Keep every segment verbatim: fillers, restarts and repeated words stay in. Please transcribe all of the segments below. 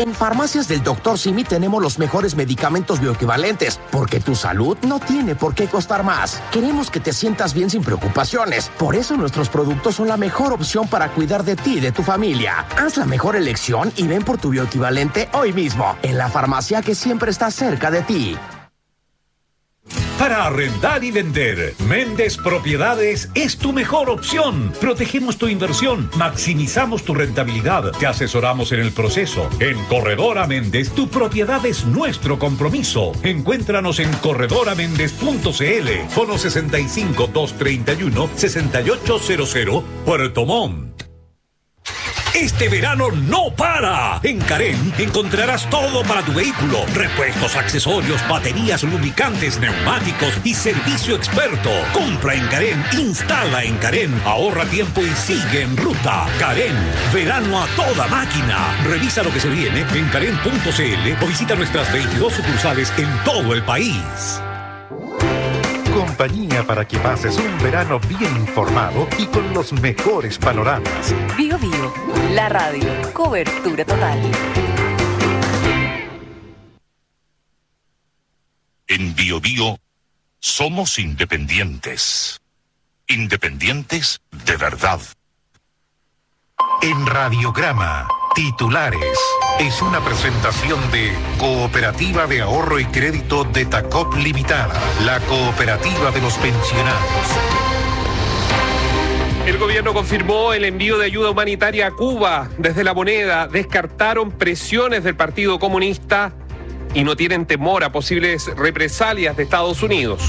En Farmacias del doctor Simi tenemos los mejores medicamentos bioequivalentes, porque tu salud no tiene por qué costar más. Queremos que te sientas bien sin preocupaciones. Por eso nuestros productos son la mejor opción para cuidar de ti y de tu familia. Haz la mejor elección y ven por tu bioequivalente hoy mismo, en la farmacia que siempre está cerca de ti. Para arrendar y vender, Méndez Propiedades es tu mejor opción. Protegemos tu inversión, maximizamos tu rentabilidad, te asesoramos en el proceso. En Corredora Méndez, tu propiedad es nuestro compromiso. Encuéntranos en corredora méndez punto c l, fono sesenta y cinco, doscientos treinta y uno, sesenta y ocho cero cero, Puerto Montt. Este verano no para. En Carén encontrarás todo para tu vehículo: repuestos, accesorios, baterías, lubricantes, neumáticos y servicio experto. Compra en Carén, instala en Carén, ahorra tiempo y sigue en ruta. Carén, verano a toda máquina. Revisa lo que se viene en carén punto c l o visita nuestras veintidós sucursales en todo el país. Compañía para que pases un verano bien informado y con los mejores panoramas. Bio Bio, la radio, cobertura total. En Bio Bio somos independientes. Independientes de verdad. En Radiograma, titulares. Es una presentación de Cooperativa de Ahorro y Crédito de Tacop Limitada, la cooperativa de los pensionados. El gobierno confirmó el envío de ayuda humanitaria a Cuba. Desde La Moneda descartaron presiones del Partido Comunista y no tienen temor a posibles represalias de Estados Unidos.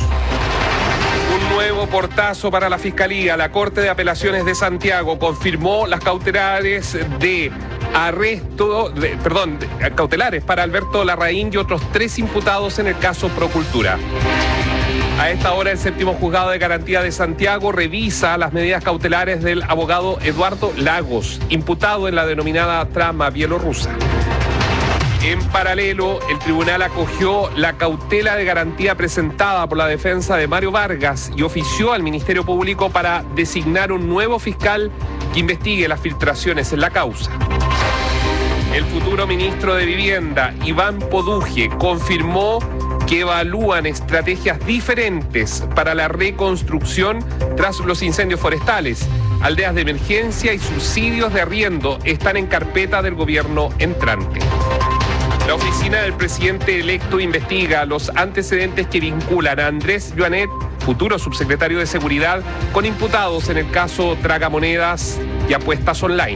Un nuevo portazo para la Fiscalía. La Corte de Apelaciones de Santiago confirmó las cautelares de arresto, de, perdón, de, cautelares para Alberto Larraín y otros tres imputados en el caso Procultura. A esta hora, el séptimo juzgado de garantía de Santiago revisa las medidas cautelares del abogado Eduardo Lagos, imputado en la denominada trama bielorrusa. En paralelo, el tribunal acogió la cautela de garantía presentada por la defensa de Mario Vargas y ofició al Ministerio Público para designar un nuevo fiscal que investigue las filtraciones en la causa. El futuro ministro de Vivienda, Iván Poduje, confirmó que evalúan estrategias diferentes para la reconstrucción tras los incendios forestales. Aldeas de emergencia y subsidios de arriendo están en carpeta del gobierno entrante. La oficina del presidente electo investiga los antecedentes que vinculan a Andrés Joanet, futuro subsecretario de Seguridad, con imputados en el caso Tragamonedas y apuestas online.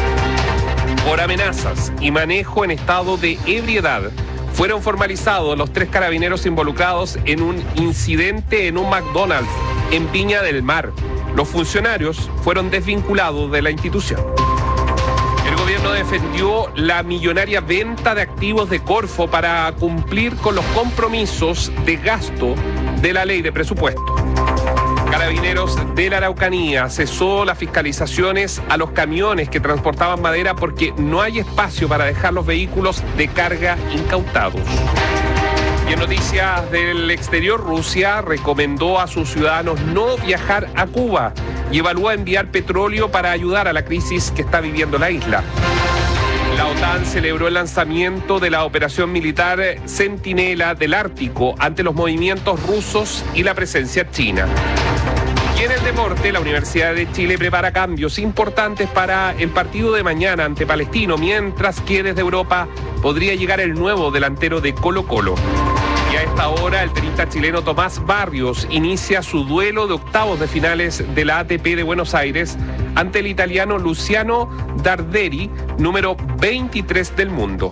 Por amenazas y manejo en estado de ebriedad, fueron formalizados los tres carabineros involucrados en un incidente en un McDonald's en Viña del Mar. Los funcionarios fueron desvinculados de la institución. El gobierno defendió la millonaria venta de activos de Corfo para cumplir con los compromisos de gasto de la ley de presupuesto. Carabineros de la Araucanía cesó las fiscalizaciones a los camiones que transportaban madera porque no hay espacio para dejar los vehículos de carga incautados. Y en noticias del exterior, Rusia recomendó a sus ciudadanos no viajar a Cuba y evalúa enviar petróleo para ayudar a la crisis que está viviendo la isla. La OTAN celebró el lanzamiento de la operación militar Centinela del Ártico ante los movimientos rusos y la presencia china. Y en el deporte, la Universidad de Chile prepara cambios importantes para el partido de mañana ante Palestino, mientras que desde Europa podría llegar el nuevo delantero de Colo-Colo. Y a esta hora, el tenista chileno Tomás Barrios inicia su duelo de octavos de finales de la A T P de Buenos Aires ante el italiano Luciano Darderi, número veintitrés del mundo.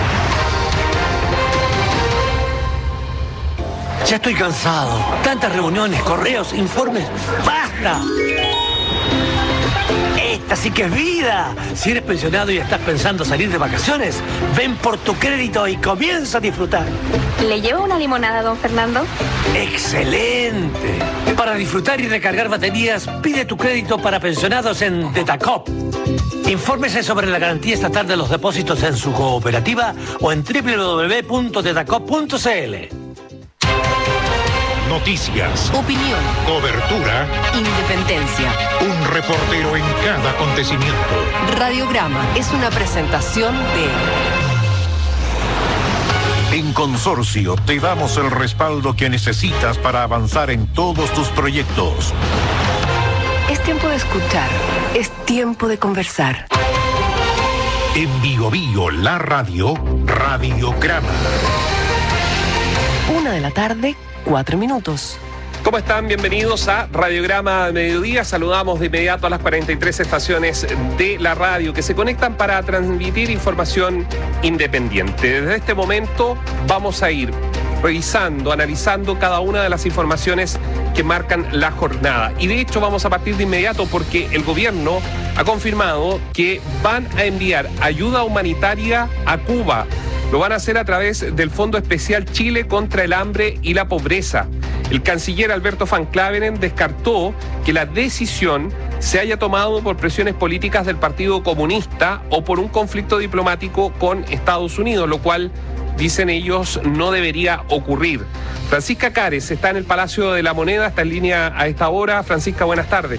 Ya estoy cansado. Tantas reuniones, correos, informes. ¡Basta! Esta sí que es vida. Si eres pensionado y estás pensando salir de vacaciones, ven por tu crédito y comienza a disfrutar. ¿Le llevo una limonada, don Fernando? ¡Excelente! Para disfrutar y recargar baterías, pide tu crédito para pensionados en Detacop. Infórmese sobre la garantía estatal de los depósitos en su cooperativa o en doble u doble u doble u punto detacop punto c l. Noticias, Opinión, cobertura, independencia. un reportero en cada acontecimiento. Radiograma es una presentación de En Consorcio te damos el respaldo que necesitas para avanzar en todos tus proyectos. Es tiempo de escuchar, es tiempo de conversar. En Bio Bio, la radio, Radiograma. Una de la tarde, cuatro minutos. ¿Cómo están? Bienvenidos a Radiograma Mediodía. Saludamos de inmediato a las cuarenta y tres estaciones de la radio que se conectan para transmitir información independiente. Desde este momento vamos a ir revisando, analizando cada una de las informaciones que marcan la jornada. Y de hecho vamos a partir de inmediato porque el gobierno ha confirmado que van a enviar ayuda humanitaria a Cuba. Lo van a hacer a través del Fondo Especial Chile contra el Hambre y la Pobreza. El canciller Alberto Van Claveren descartó que la decisión se haya tomado por presiones políticas del Partido Comunista o por un conflicto diplomático con Estados Unidos, lo cual, dicen ellos, no debería ocurrir. Francisca Cares está en el Palacio de la Moneda, está en línea a esta hora. Francisca, buenas tardes.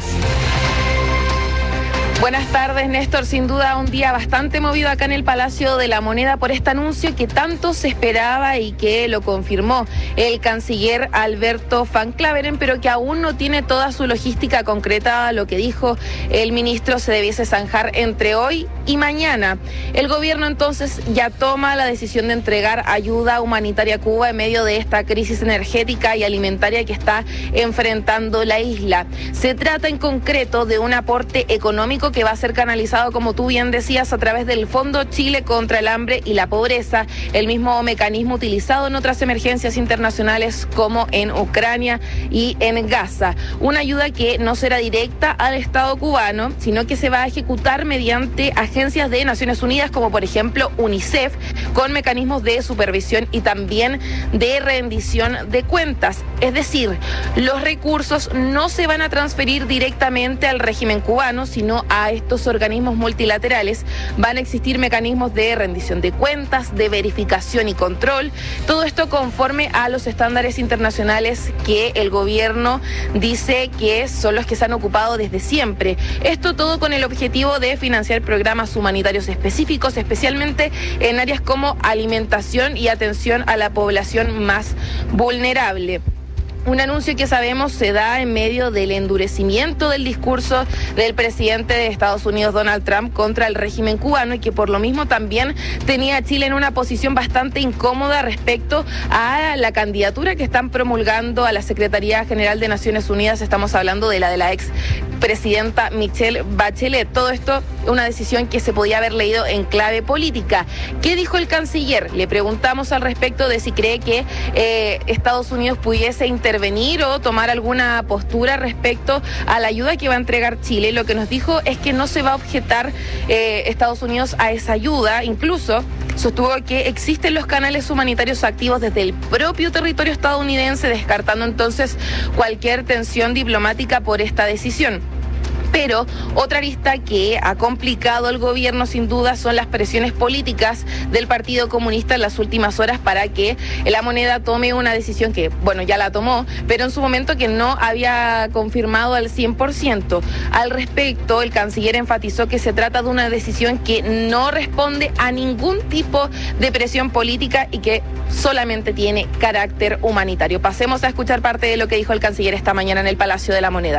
Buenas tardes, Néstor. Sin duda un día bastante movido acá en el Palacio de la Moneda por este anuncio que tanto se esperaba y que lo confirmó el canciller Alberto Van Claveren, pero que aún no tiene toda su logística concreta. Lo que dijo el ministro se debiese zanjar entre hoy y mañana. El gobierno entonces ya toma la decisión de entregar ayuda humanitaria a Cuba en medio de esta crisis energética y alimentaria que está enfrentando la isla. Se trata en concreto de un aporte económico que va a ser canalizado, como tú bien decías, a través del Fondo Chile contra el Hambre y la Pobreza, el mismo mecanismo utilizado en otras emergencias internacionales como en Ucrania y en Gaza. Una ayuda que no será directa al Estado cubano, sino que se va a ejecutar mediante agencias de Naciones Unidas, como por ejemplo UNICEF, con mecanismos de supervisión y también de rendición de cuentas. Es decir, los recursos no se van a transferir directamente al régimen cubano, sino a estos organismos multilaterales. Van a existir mecanismos de rendición de cuentas, de verificación y control, todo esto conforme a los estándares internacionales que el gobierno dice que son los que se han ocupado desde siempre. Esto todo con el objetivo de financiar programas humanitarios específicos, especialmente en áreas como alimentación y atención a la población más vulnerable. Un anuncio que sabemos se da en medio del endurecimiento del discurso del presidente de Estados Unidos, Donald Trump, contra el régimen cubano, y que por lo mismo también tenía a Chile en una posición bastante incómoda respecto a la candidatura que están promulgando a la Secretaría General de Naciones Unidas. Estamos hablando de la de la ex presidenta Michelle Bachelet. Todo esto, una decisión que se podía haber leído en clave política. ¿Qué dijo el canciller? Le preguntamos al respecto de si cree que eh, Estados Unidos pudiese intervenir intervenir o tomar alguna postura respecto a la ayuda que va a entregar Chile. Lo que nos dijo es que no se va a objetar eh, Estados Unidos a esa ayuda. Incluso sostuvo que existen los canales humanitarios activos desde el propio territorio estadounidense, descartando entonces cualquier tensión diplomática por esta decisión. Pero otra arista que ha complicado al gobierno sin duda son las presiones políticas del Partido Comunista en las últimas horas para que la Moneda tome una decisión que, bueno, ya la tomó, pero en su momento que no había confirmado al cien por ciento. Al respecto, el canciller enfatizó que se trata de una decisión que no responde a ningún tipo de presión política y que solamente tiene carácter humanitario. Pasemos a escuchar parte de lo que dijo el canciller esta mañana en el Palacio de la Moneda.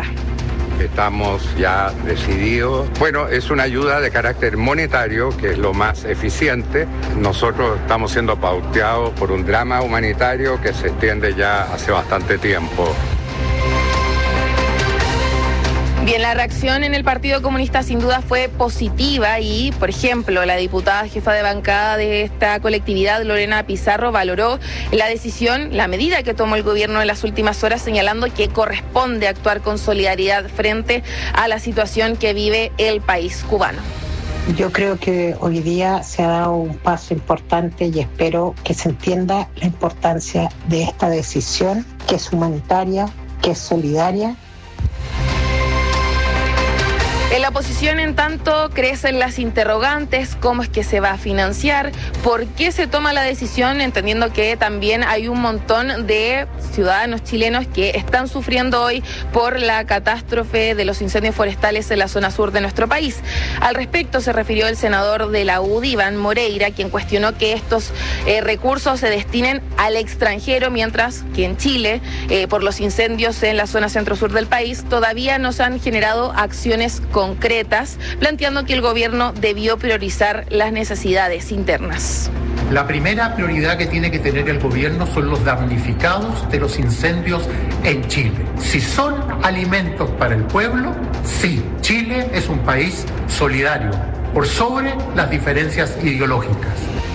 Estamos ya decididos. Bueno, es una ayuda de carácter monetario, que es lo más eficiente. Nosotros estamos siendo pauteados por un drama humanitario que se extiende ya hace bastante tiempo. Bien, la reacción en el Partido Comunista sin duda fue positiva y, por ejemplo, la diputada jefa de bancada de esta colectividad, Lorena Pizarro, valoró la decisión, la medida que tomó el gobierno en las últimas horas, señalando que corresponde actuar con solidaridad frente a la situación que vive el país cubano. Yo creo que hoy día se ha dado un paso importante y espero que se entienda la importancia de esta decisión, que es humanitaria, que es solidaria. En la oposición, en tanto, crecen las interrogantes: cómo es que se va a financiar, por qué se toma la decisión, entendiendo que también hay un montón de ciudadanos chilenos que están sufriendo hoy por la catástrofe de los incendios forestales en la zona sur de nuestro país. Al respecto se refirió el senador de la U D I, Iván Moreira, quien cuestionó que estos eh, recursos se destinen al extranjero, mientras que en Chile, eh, por los incendios en la zona centro-sur del país, todavía no se han generado acciones concretas, planteando que el gobierno debió priorizar las necesidades internas. La primera prioridad que tiene que tener el gobierno son los damnificados de los incendios en Chile. Si son alimentos para el pueblo, sí, Chile es un país solidario, por sobre las diferencias ideológicas.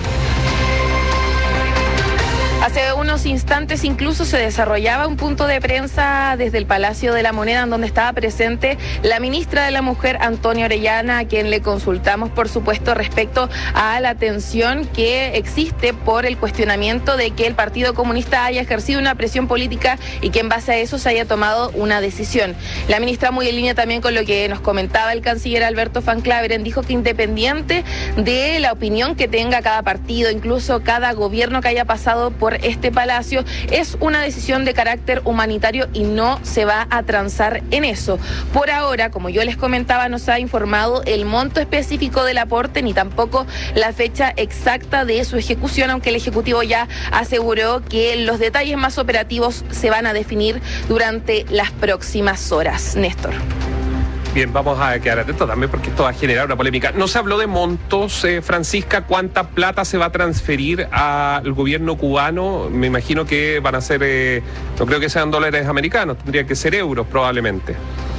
Hace unos instantes incluso se desarrollaba un punto de prensa desde el Palacio de la Moneda, en donde estaba presente la ministra de la Mujer, Antonia Orellana, a quien le consultamos, por supuesto, respecto a la tensión que existe por el cuestionamiento de que el Partido Comunista haya ejercido una presión política y que en base a eso se haya tomado una decisión. La ministra, muy en línea también con lo que nos comentaba el canciller Alberto Van Claveren, dijo que independiente de la opinión que tenga cada partido, incluso cada gobierno que haya pasado por este palacio, es una decisión de carácter humanitario y no se va a transar en eso. Por ahora, como yo les comentaba, no se ha informado el monto específico del aporte ni tampoco la fecha exacta de su ejecución, aunque el Ejecutivo ya aseguró que los detalles más operativos se van a definir durante las próximas horas. Néstor. Bien, vamos a quedar atentos también porque esto va a generar una polémica. No se habló de montos, eh, Francisca. ¿Cuánta plata se va a transferir al gobierno cubano? Me imagino que van a ser, eh, no creo que sean dólares americanos, tendría que ser euros probablemente.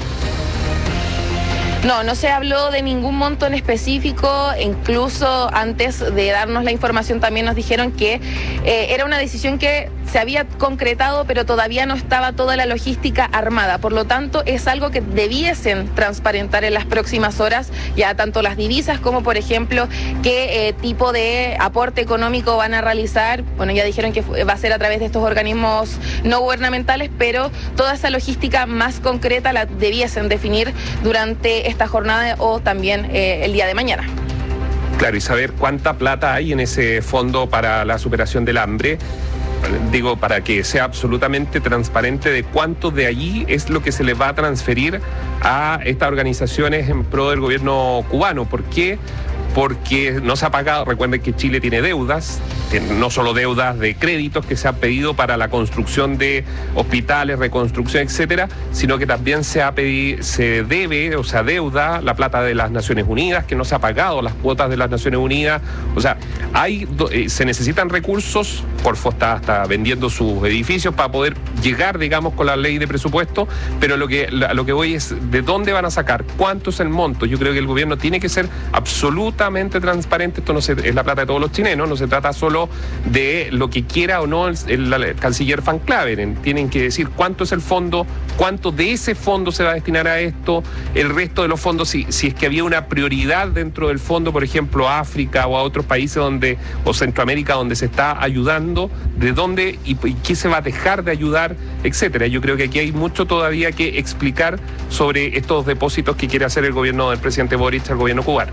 No, no se habló de ningún monto en específico. Incluso antes de darnos la información también nos dijeron que eh, era una decisión que se había concretado, pero todavía no estaba toda la logística armada. Por lo tanto, es algo que debiesen transparentar en las próximas horas, ya tanto las divisas como, por ejemplo, qué eh, tipo de aporte económico van a realizar. Bueno, ya dijeron que va a ser a través de estos organismos no gubernamentales, pero toda esa logística más concreta la debiesen definir durante esta jornada o también eh, el día de mañana. Claro, y saber cuánta plata hay en ese fondo para la superación del hambre. Digo, para que sea absolutamente transparente de cuánto de allí es lo que se le va a transferir a estas organizaciones en pro del gobierno cubano. ¿Por qué? Porque no se ha pagado. Recuerden que Chile tiene deudas, no solo deudas de créditos que se han pedido para la construcción de hospitales, reconstrucción, etcétera, sino que también se ha pedido, se debe, o sea, deuda la plata de las Naciones Unidas, que no se ha pagado las cuotas de las Naciones Unidas. O sea, hay se necesitan recursos. Corfo está hasta vendiendo sus edificios para poder llegar, digamos, con la ley de presupuesto, pero lo que, a lo que voy es de dónde van a sacar, cuánto es el monto. Yo creo que el gobierno tiene que ser absolutamente transparente. Esto no se, es la plata de todos los chilenos, no se trata solo de lo que quiera o no el, el, el canciller Van Claveren. Tienen que decir cuánto es el fondo, cuánto de ese fondo se va a destinar a esto, el resto de los fondos, si, si es que había una prioridad dentro del fondo, por ejemplo, a África o a otros países donde, o Centroamérica, donde se está ayudando, de dónde y, y qué se va a dejar de ayudar, etcétera. Yo creo que aquí hay mucho todavía que explicar sobre estos depósitos que quiere hacer el gobierno del presidente Boric al gobierno cubano.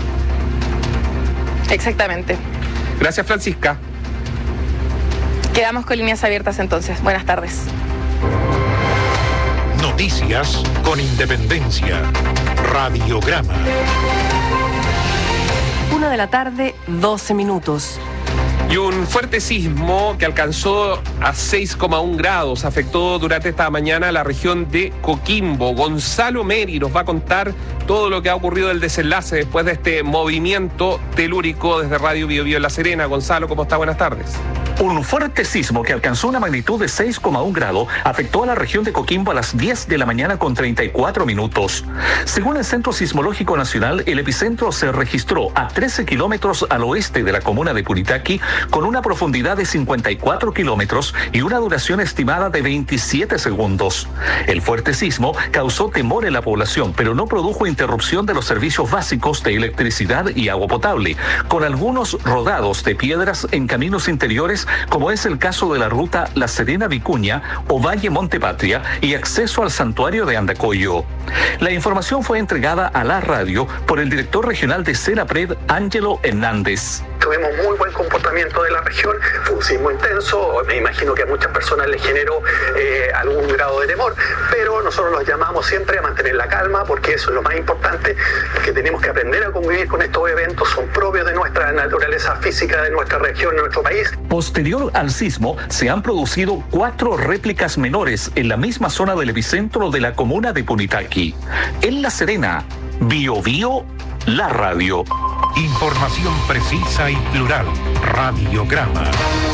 Exactamente. Gracias, Francisca. Quedamos con líneas abiertas entonces. Buenas tardes. Noticias con independencia. Radiograma. Una de la tarde, doce minutos. Y un fuerte sismo que alcanzó a seis coma uno grados afectó durante esta mañana la región de Coquimbo. Gonzalo Meri nos va a contar todo lo que ha ocurrido el desenlace después de este movimiento telúrico desde Radio Bio Bio en La Serena. Gonzalo, ¿cómo está? Buenas tardes. Un fuerte sismo que alcanzó una magnitud de seis coma uno grado afectó a la región de Coquimbo a las diez de la mañana con treinta y cuatro minutos. Según el Centro Sismológico Nacional, el epicentro se registró a trece kilómetros al oeste de la comuna de Puritaqui, con una profundidad de cincuenta y cuatro kilómetros y una duración estimada de veintisiete segundos. El fuerte sismo causó temor en la población, pero no produjo interrupción de los servicios básicos de electricidad y agua potable, con algunos rodados de piedras en caminos interiores, como es el caso de la ruta La Serena-Vicuña o Valle-Montepatria y acceso al santuario de Andacollo. La información fue entregada a la radio por el director regional de Senapred, Ángelo Hernández. Tuvimos muy buen comportamiento de la región, fue un sismo intenso, me imagino que a muchas personas les generó eh, algún grado de temor, pero nosotros los llamamos siempre a mantener la calma, porque eso es lo más importante, que tenemos que aprender a convivir con estos eventos, son propios de nuestra naturaleza física, de nuestra región, de nuestro país. Posterior al sismo, se han producido cuatro réplicas menores en la misma zona del epicentro de la comuna de Punitaqui. En La Serena, Biobío, la radio. Información precisa y plural. Radiograma.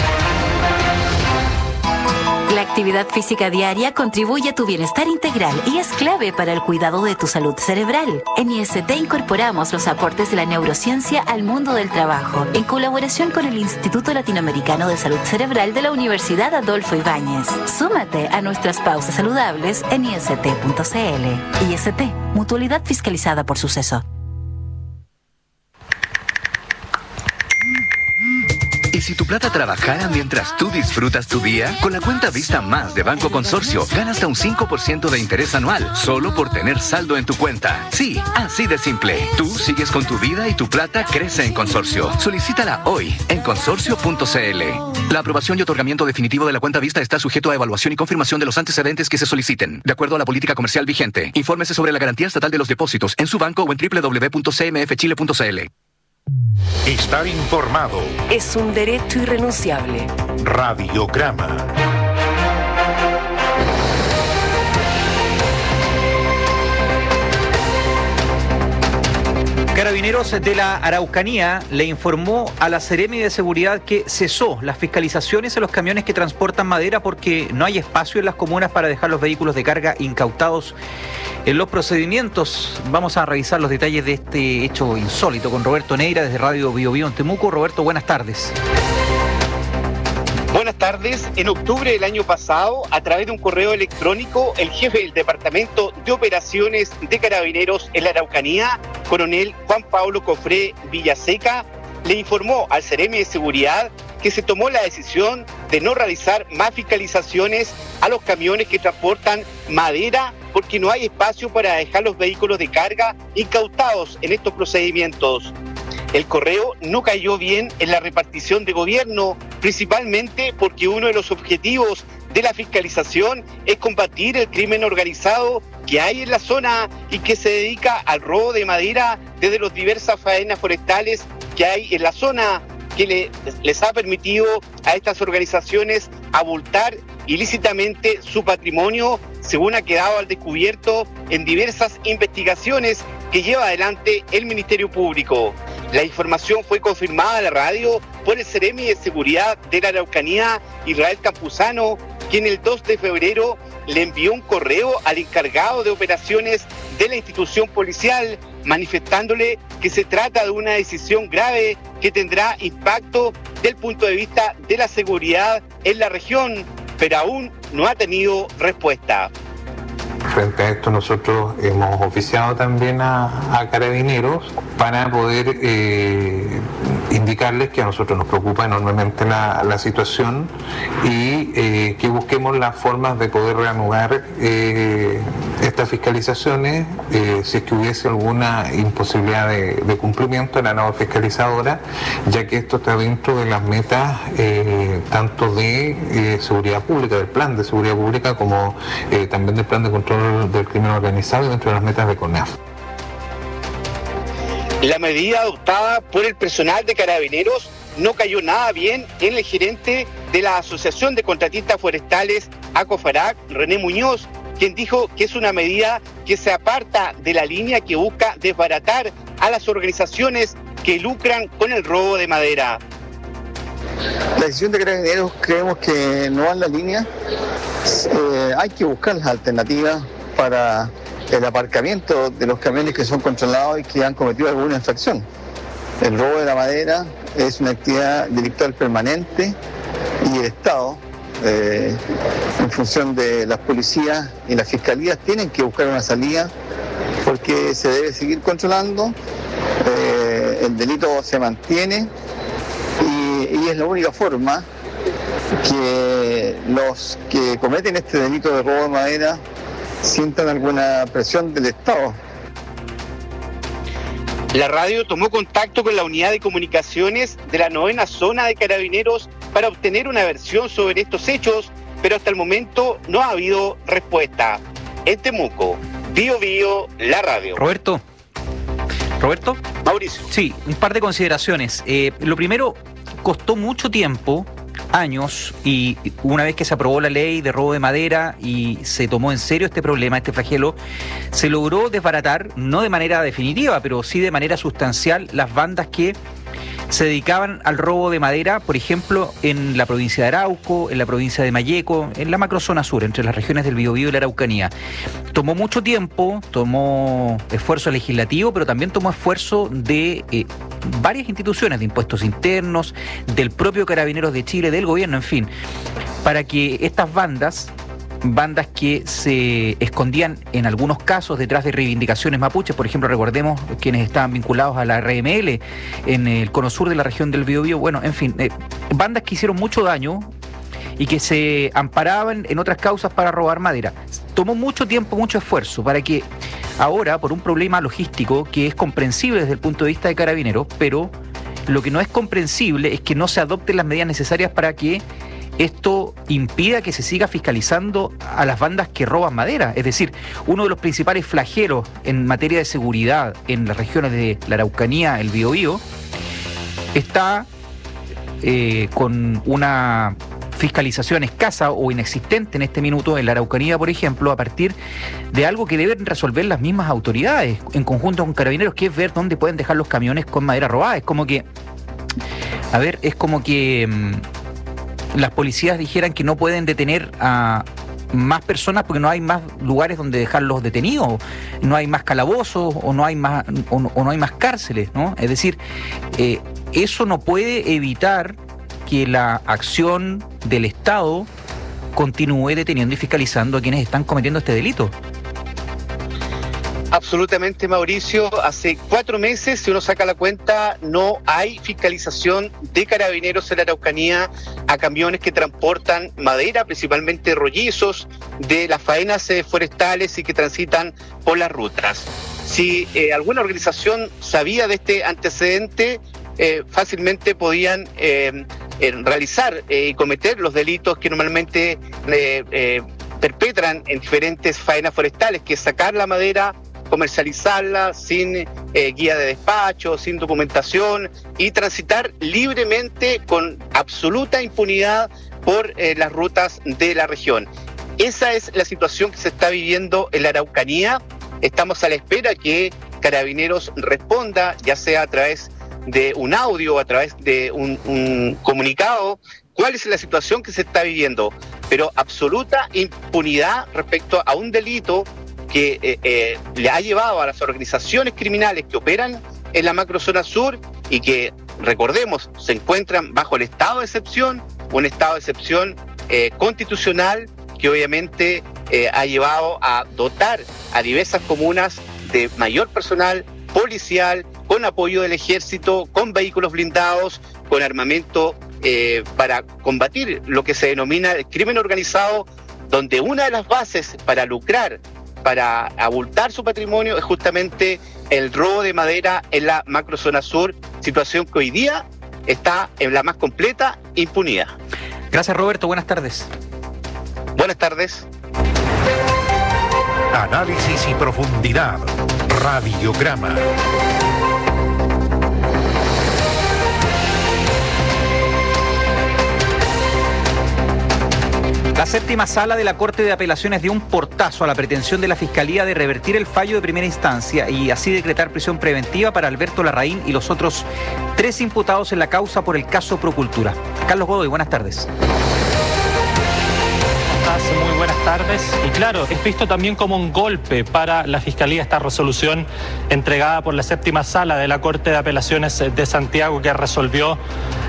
La actividad física diaria contribuye a tu bienestar integral y es clave para el cuidado de tu salud cerebral. En I S T incorporamos los aportes de la neurociencia al mundo del trabajo, en colaboración con el Instituto Latinoamericano de Salud Cerebral de la Universidad Adolfo Ibáñez. Súmate a nuestras pausas saludables en I S T punto C L. I S T, mutualidad fiscalizada por Suceso. ¿Y si tu plata trabajara mientras tú disfrutas tu día? Con la cuenta Vista Más de Banco Consorcio, gana hasta un cinco por ciento de interés anual, solo por tener saldo en tu cuenta. Sí, así de simple. Tú sigues con tu vida y tu plata crece en Consorcio. Solicítala hoy en consorcio punto C L. La aprobación y otorgamiento definitivo de la cuenta Vista está sujeto a evaluación y confirmación de los antecedentes que se soliciten, de acuerdo a la política comercial vigente. Infórmese sobre la garantía estatal de los depósitos en su banco o en doble u doble u doble u punto c m f chile punto c l. Estar informado es un derecho irrenunciable. Radiograma. Carabineros de la Araucanía le informó a la Seremi de Seguridad que cesó las fiscalizaciones en los camiones que transportan madera porque no hay espacio en las comunas para dejar los vehículos de carga incautados en los procedimientos. Vamos a revisar los detalles de este hecho insólito con Roberto Neira desde Radio Biobío en Temuco. Roberto, buenas tardes. Buenas tardes. En octubre del año pasado, a través de un correo electrónico, el jefe del Departamento de Operaciones de Carabineros en la Araucanía, coronel Juan Pablo Cofré Villaseca, le informó al Seremi de Seguridad que se tomó la decisión de no realizar más fiscalizaciones a los camiones que transportan madera porque no hay espacio para dejar los vehículos de carga incautados en estos procedimientos. El correo no cayó bien en la repartición de gobierno, principalmente porque uno de los objetivos de la fiscalización es combatir el crimen organizado que hay en la zona y que se dedica al robo de madera desde las diversas faenas forestales que hay en la zona, que le, les ha permitido a estas organizaciones abultar ilícitamente su patrimonio, según ha quedado al descubierto en diversas investigaciones que lleva adelante el Ministerio Público. La información fue confirmada a la radio por el Seremi de Seguridad de la Araucanía, Israel Campuzano, quien el dos de febrero le envió un correo al encargado de operaciones de la institución policial, manifestándole que se trata de una decisión grave que tendrá impacto desde el punto de vista de la seguridad en la región, pero aún no ha tenido respuesta. Frente a esto nosotros hemos oficiado también a, a Carabineros para poder eh, indicarles que a nosotros nos preocupa enormemente la, la situación y eh, que busquemos las formas de poder reanudar eh, estas fiscalizaciones eh, si es que hubiese alguna imposibilidad de, de cumplimiento de la nueva fiscalizadora, ya que esto está dentro de las metas eh, tanto de eh, seguridad pública, del plan de seguridad pública, como eh, también del plan de control del crimen organizado y dentro de las metas de CONAF. La medida adoptada por el personal de Carabineros no cayó nada bien en el gerente de la Asociación de Contratistas Forestales ACOFARAC, René Muñoz, quien dijo que es una medida que se aparta de la línea que busca desbaratar a las organizaciones que lucran con el robo de madera. La decisión de Carabineros creemos que no va en la línea. Eh, hay que buscar las alternativas para el aparcamiento de los camiones que son controlados y que han cometido alguna infracción. El robo de la madera es una actividad delictual permanente y el Estado, eh, en función de las policías y las fiscalías, tienen que buscar una salida porque se debe seguir controlando, eh, el delito se mantiene y, y es la única forma que los que cometen este delito de robo de madera sientan alguna presión del Estado. La radio tomó contacto con la unidad de comunicaciones de la novena zona de Carabineros para obtener una versión sobre estos hechos, pero hasta el momento no ha habido respuesta. En Temuco, Bio Bio, la radio. Roberto. Roberto. Mauricio. Sí, un par de consideraciones. Eh, lo primero, costó mucho tiempo, años, y una vez que se aprobó la ley de robo de madera y se tomó en serio este problema, este flagelo, se logró desbaratar, no de manera definitiva, pero sí de manera sustancial, las bandas que se dedicaban al robo de madera, por ejemplo, en la provincia de Arauco, en la provincia de Malleco, en la macrozona sur, entre las regiones del Biobío y la Araucanía. Tomó mucho tiempo, tomó esfuerzo legislativo, pero también tomó esfuerzo de eh, varias instituciones, de impuestos internos, del propio Carabineros de Chile, del gobierno, en fin, para que estas bandas... bandas que se escondían en algunos casos detrás de reivindicaciones mapuches, por ejemplo, recordemos quienes estaban vinculados a la R M L en el cono sur de la región del Biobío, bueno, en fin, eh, bandas que hicieron mucho daño y que se amparaban en otras causas para robar madera. Tomó mucho tiempo, mucho esfuerzo para que ahora, por un problema logístico que es comprensible desde el punto de vista de Carabineros, pero lo que no es comprensible es que no se adopten las medidas necesarias para que esto impida que se siga fiscalizando a las bandas que roban madera. Es decir, uno de los principales flagelos en materia de seguridad en las regiones de la Araucanía, el Biobío, está eh, con una fiscalización escasa o inexistente en este minuto en la Araucanía, por ejemplo, a partir de algo que deben resolver las mismas autoridades en conjunto con Carabineros, que es ver dónde pueden dejar los camiones con madera robada. Es como que, a ver, es como que... Mmm, las policías dijeran que no pueden detener a más personas porque no hay más lugares donde dejarlos detenidos, no hay más calabozos o no hay más o no, o no hay más cárceles, ¿no? Es decir, eh, eso no puede evitar que la acción del Estado continúe deteniendo y fiscalizando a quienes están cometiendo este delito. Absolutamente, Mauricio. Hace cuatro meses, si uno saca la cuenta, no hay fiscalización de Carabineros en la Araucanía a camiones que transportan madera, principalmente rollizos, de las faenas eh, forestales y que transitan por las rutas. Si eh, alguna organización sabía de este antecedente, eh, fácilmente podían eh, eh, realizar y eh, cometer los delitos que normalmente eh, eh, perpetran en diferentes faenas forestales, que es sacar la madera, comercializarla sin eh, guía de despacho, sin documentación y transitar libremente con absoluta impunidad por eh, las rutas de la región. Esa es la situación que se está viviendo en la Araucanía. Estamos a la espera que Carabineros responda, ya sea a través de un audio o a través de un, un comunicado, cuál es la situación que se está viviendo, pero absoluta impunidad respecto a un delito que eh, eh, le ha llevado a las organizaciones criminales que operan en la macrozona sur y que, recordemos, se encuentran bajo el estado de excepción, un estado de excepción eh, constitucional que obviamente eh, ha llevado a dotar a diversas comunas de mayor personal policial, con apoyo del ejército, con vehículos blindados, con armamento eh, para combatir lo que se denomina el crimen organizado, donde una de las bases para lucrar, para abultar su patrimonio, es justamente el robo de madera en la macrozona sur, situación que hoy día está en la más completa impunidad. Gracias, Roberto, buenas tardes. Buenas tardes. Análisis y profundidad. Radiograma. La séptima sala de la Corte de Apelaciones dio un portazo a la pretensión de la Fiscalía de revertir el fallo de primera instancia y así decretar prisión preventiva para Alberto Larraín y los otros tres imputados en la causa por el caso Procultura. Carlos Godoy, buenas tardes. Muy buenas tardes. Y claro, es visto también como un golpe para la Fiscalía esta resolución entregada por la séptima sala de la Corte de Apelaciones de Santiago, que resolvió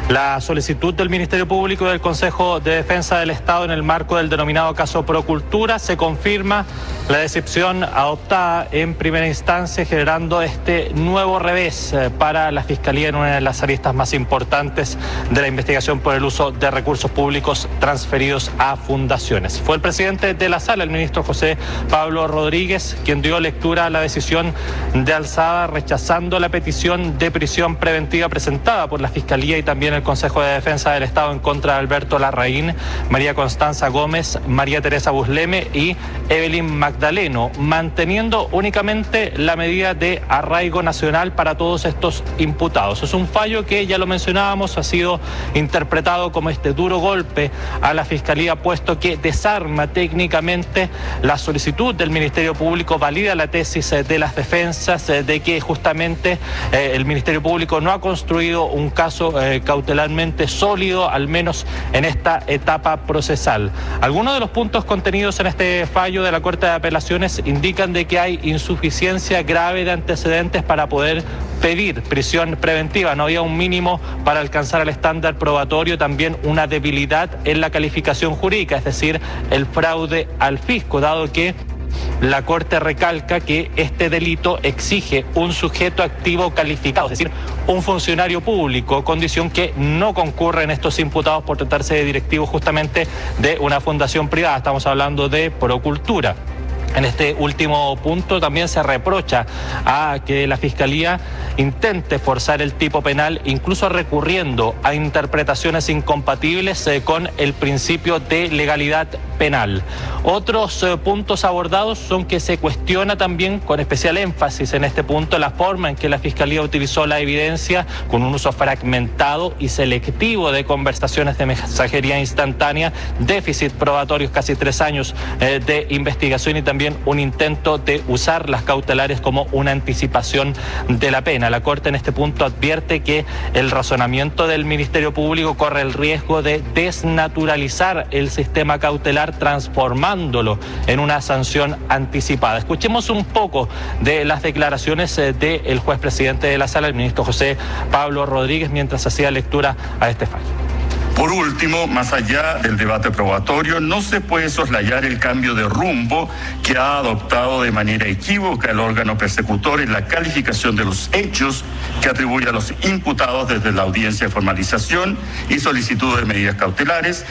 La solicitud del Ministerio Público y del Consejo de Defensa del Estado en el marco del denominado caso Procultura se confirma la decisión adoptada en primera instancia, generando este nuevo revés para la Fiscalía en una de las aristas más importantes de la investigación por el uso de recursos públicos transferidos a fundaciones. Fue el presidente de la sala, el ministro José Pablo Rodríguez, quien dio lectura a la decisión de alzada, rechazando la petición de prisión preventiva presentada por la Fiscalía y también el Consejo de Defensa del Estado en contra de Alberto Larraín, María Constanza Gómez, María Teresa Busleme y Evelyn Magdaleno, manteniendo únicamente la medida de arraigo nacional para todos estos imputados. Es un fallo que, ya lo mencionábamos, ha sido interpretado como este duro golpe a la Fiscalía, puesto que desarma técnicamente la solicitud del Ministerio Público, valida la tesis de las defensas de que justamente eh, el Ministerio Público no ha construido un caso eh, cautelarmente sólido, al menos en esta etapa procesal. Algunos de los puntos contenidos en este fallo de la Corte de Apelaciones indican de que hay insuficiencia grave de antecedentes para poder pedir prisión preventiva. No había un mínimo para alcanzar el estándar probatorio, también una debilidad en la calificación jurídica, es decir, el fraude al fisco, dado que la Corte recalca que este delito exige un sujeto activo calificado, es decir, un funcionario público, condición que no concurre en estos imputados por tratarse de directivos justamente de una fundación privada. Estamos hablando de Procultura. En este último punto también se reprocha a que la Fiscalía intente forzar el tipo penal, incluso recurriendo a interpretaciones incompatibles eh, con el principio de legalidad penal. Otros eh, puntos abordados son que se cuestiona también, con especial énfasis en este punto, la forma en que la Fiscalía utilizó la evidencia con un uso fragmentado y selectivo de conversaciones de mensajería instantánea, déficit probatorios, casi tres años eh, de investigación y también un intento de usar las cautelares como una anticipación de la pena. La Corte en este punto advierte que el razonamiento del Ministerio Público corre el riesgo de desnaturalizar el sistema cautelar, transformándolo en una sanción anticipada. Escuchemos un poco de las declaraciones del juez presidente de la sala, el ministro José Pablo Rodríguez, mientras hacía lectura a este fallo. Por último, más allá del debate probatorio, no se puede soslayar el cambio de rumbo que ha adoptado de manera equívoca el órgano persecutor en la calificación de los hechos que atribuye a los imputados desde la audiencia de formalización y solicitud de medidas cautelares.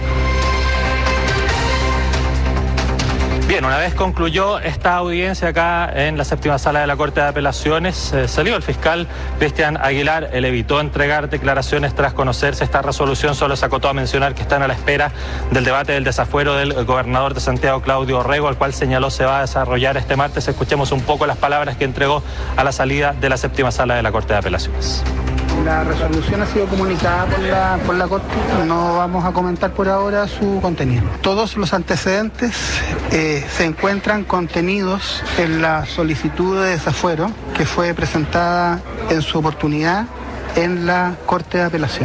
Bien, una vez concluyó esta audiencia acá en la séptima sala de la Corte de Apelaciones, eh, salió el fiscal Cristian Aguilar. Él evitó entregar declaraciones tras conocerse esta resolución, solo se acotó a mencionar que están a la espera del debate del desafuero del gobernador de Santiago, Claudio Orrego, al cual señaló se va a desarrollar este martes. Escuchemos un poco las palabras que entregó a la salida de la séptima sala de la Corte de Apelaciones. La resolución ha sido comunicada por la, por la Corte, no vamos a comentar por ahora su contenido. Todos los antecedentes eh, se encuentran contenidos en la solicitud de desafuero que fue presentada en su oportunidad en la Corte de Apelación.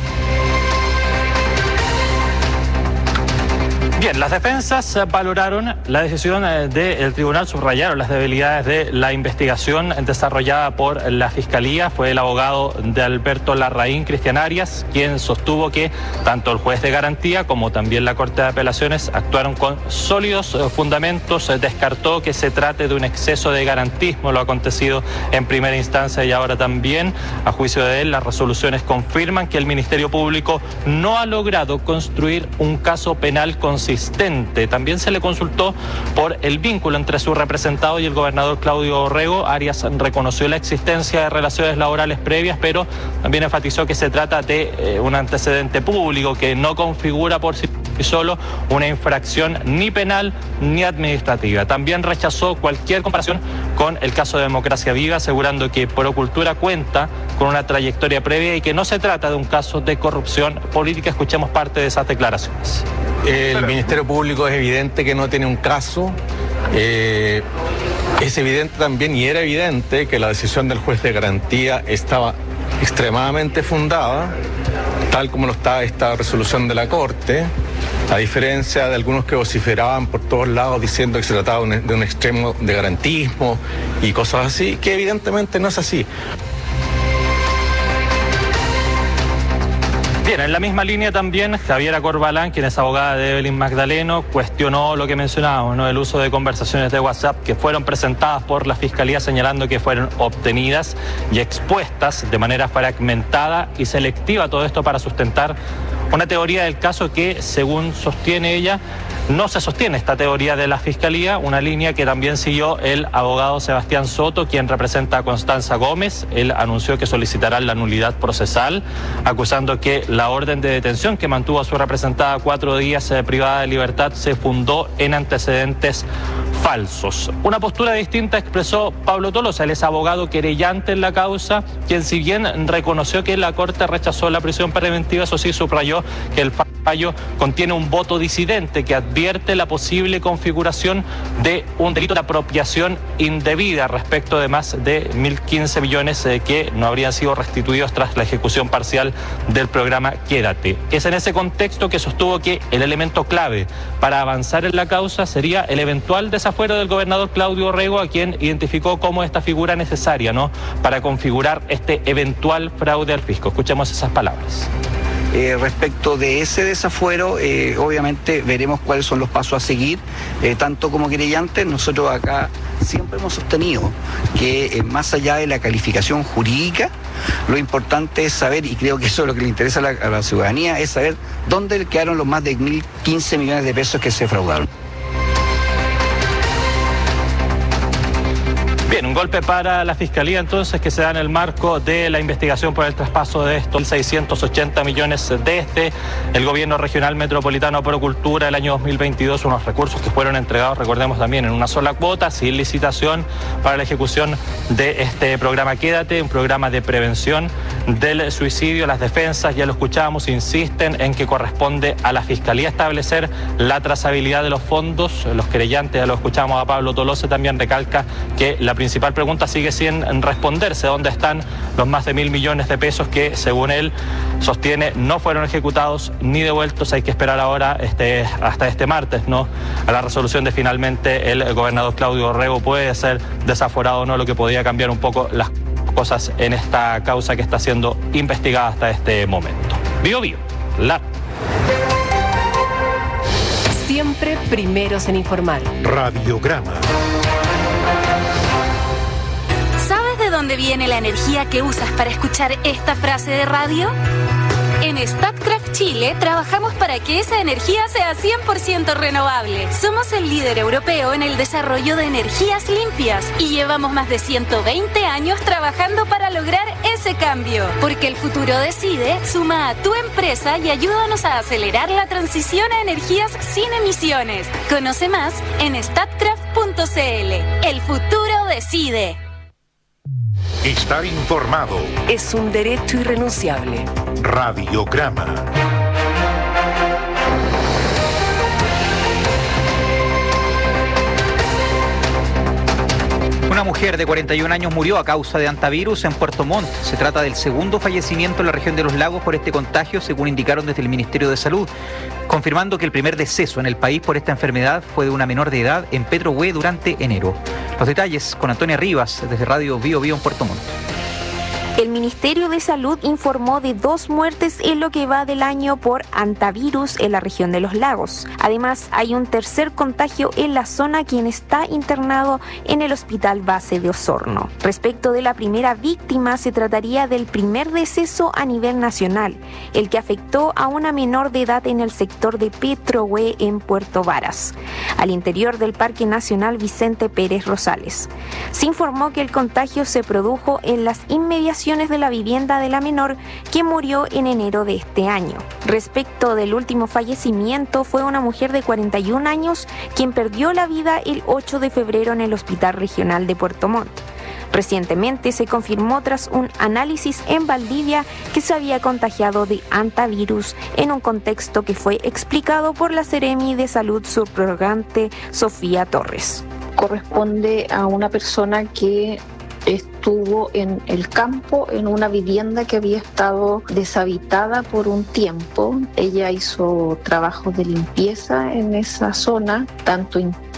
Bien, las defensas valoraron la decisión del tribunal, subrayaron las debilidades de la investigación desarrollada por la Fiscalía. Fue el abogado de Alberto Larraín, Cristian Arias, quien sostuvo que tanto el juez de garantía como también la Corte de Apelaciones actuaron con sólidos fundamentos. Descartó que se trate de un exceso de garantismo, lo acontecido en primera instancia y ahora también. A juicio de él, las resoluciones confirman que el Ministerio Público no ha logrado construir un caso penal consistente. También se le consultó por el vínculo entre su representado y el gobernador Claudio Orrego. Arias reconoció la existencia de relaciones laborales previas, pero también enfatizó que se trata de eh, un antecedente público que no configura por sí solo una infracción ni penal ni administrativa. También rechazó cualquier comparación con el caso de Democracia Viva, asegurando que Procultura cuenta con una trayectoria previa y que no se trata de un caso de corrupción política. Escuchemos parte de esas declaraciones. El Ministerio Público es evidente que no tiene un caso. Eh, es evidente también, y era evidente, que la decisión del juez de garantía estaba extremadamente fundada, tal como lo está esta resolución de la Corte, a diferencia de algunos que vociferaban por todos lados diciendo que se trataba de un, de un extremo de garantismo y cosas así, que evidentemente no es así. Bien, en la misma línea también, Javiera Corbalán, quien es abogada de Evelyn Magdaleno, cuestionó lo que mencionábamos, ¿no? El uso de conversaciones de WhatsApp que fueron presentadas por la Fiscalía, señalando que fueron obtenidas y expuestas de manera fragmentada y selectiva, todo esto para sustentar una teoría del caso que, según sostiene ella, no se sostiene esta teoría de la Fiscalía, una línea que también siguió el abogado Sebastián Soto, quien representa a Constanza Gómez. Él anunció que solicitará la nulidad procesal, acusando que la orden de detención que mantuvo a su representada cuatro días eh, privada de libertad se fundó en antecedentes falsos. Una postura distinta expresó Pablo Tolosa, él es abogado querellante en la causa, quien si bien reconoció que la Corte rechazó la prisión preventiva, eso sí subrayó que el fallo contiene un voto disidente que advierte la posible configuración de un delito de apropiación indebida respecto de más de mil quince millones eh, que no habrían sido restituidos tras la ejecución parcial del programa Quédate. Es en ese contexto que sostuvo que el elemento clave para avanzar en la causa sería el eventual desafuero del gobernador Claudio Rego, a quien identificó como esta figura necesaria, ¿no?, para configurar este eventual fraude al fisco. Escuchemos esas palabras. Eh, respecto de ese desafuero, eh, obviamente veremos cuáles son los pasos a seguir, eh, tanto como querellantes. Nosotros acá siempre hemos sostenido que eh, más allá de la calificación jurídica, lo importante es saber, y creo que eso es lo que le interesa a la, a la ciudadanía, es saber dónde quedaron los más de mil quince millones de pesos que se fraudaron. Bien, un golpe para la Fiscalía entonces que se da en el marco de la investigación por el traspaso de estos seiscientos ochenta millones desde el gobierno regional metropolitano Pro Cultura el año dos mil veintidós, unos recursos que fueron entregados, recordemos también, en una sola cuota, sin licitación, para la ejecución de este programa Quédate, un programa de prevención del suicidio. Las defensas, ya lo escuchábamos, insisten en que corresponde a la Fiscalía establecer la trazabilidad de los fondos. Los querellantes, ya lo escuchamos a Pablo Tolosa, también recalca que la La principal pregunta sigue sin responderse: ¿dónde están los más de mil millones de pesos que, según él sostiene, no fueron ejecutados ni devueltos? Hay que esperar ahora este, hasta este martes, ¿no?, a la resolución de finalmente el gobernador Claudio Rego puede ser desaforado o no, lo que podría cambiar un poco las cosas en esta causa que está siendo investigada hasta este momento. Bio Bio, la... Siempre primeros en informar. Radiograma. ¿De dónde viene la energía que usas para escuchar esta frase de radio? En Statkraft Chile trabajamos para que esa energía sea cien por ciento renovable. Somos el líder europeo en el desarrollo de energías limpias y llevamos más de ciento veinte años trabajando para lograr ese cambio. Porque el futuro decide, suma a tu empresa y ayúdanos a acelerar la transición a energías sin emisiones. Conoce más en statkraft punto c l. El futuro decide. Estar informado es un derecho irrenunciable. Radiograma. Una mujer de cuarenta y un años murió a causa de hantavirus en Puerto Montt. Se trata del segundo fallecimiento en la región de Los Lagos por este contagio, según indicaron desde el Ministerio de Salud, confirmando que el primer deceso en el país por esta enfermedad fue de una menor de edad en Petrohue durante enero. Los detalles con Antonia Rivas desde Radio Bio Bio en Puerto Montt. El Ministerio de Salud informó de dos muertes en lo que va del año por hantavirus en la región de Los Lagos. Además, hay un tercer contagio en la zona, quien está internado en el Hospital Base de Osorno. Respecto de la primera víctima, se trataría del primer deceso a nivel nacional, el que afectó a una menor de edad en el sector de Petrohue en Puerto Varas, al interior del Parque Nacional Vicente Pérez Rosales. Se informó que el contagio se produjo en las inmediaciones de la vivienda de la menor, que murió en enero de este año. Respecto del último fallecimiento, fue una mujer de cuarenta y un años quien perdió la vida el ocho de febrero en el Hospital Regional de Puerto Montt. Recientemente se confirmó tras un análisis en Valdivia que se había contagiado de hantavirus en un contexto que fue explicado por la Seremi de Salud subrogante Sofía Torres. Corresponde a una persona que estuvo en el campo, en una vivienda que había estado deshabitada por un tiempo. Ella hizo trabajos de limpieza en esa zona, tanto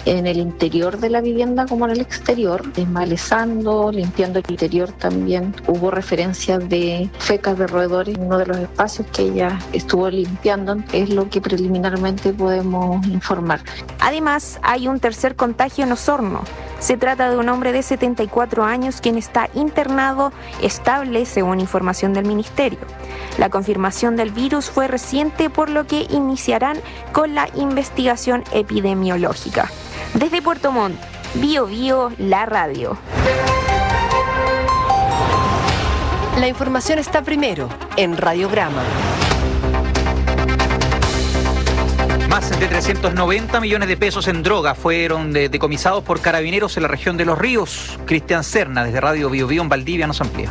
en el interior de la vivienda como en el exterior, desmalezando, limpiando el interior también. Hubo referencias de fecas de roedores en uno de los espacios que ella estuvo limpiando, es lo que preliminarmente podemos informar. Además, hay un tercer contagio en Osorno. Se trata de un hombre de setenta y cuatro años quien está internado estable según información del ministerio. La confirmación del virus fue reciente, por lo que iniciarán con la investigación epidemiológica. Desde Puerto Montt, Bio Bio, la radio. La información está primero en Radiograma. Más de trescientos noventa millones de pesos en droga fueron de, decomisados por carabineros en la región de Los Ríos. Cristian Serna, desde Radio Bio Bio en Valdivia, nos amplía.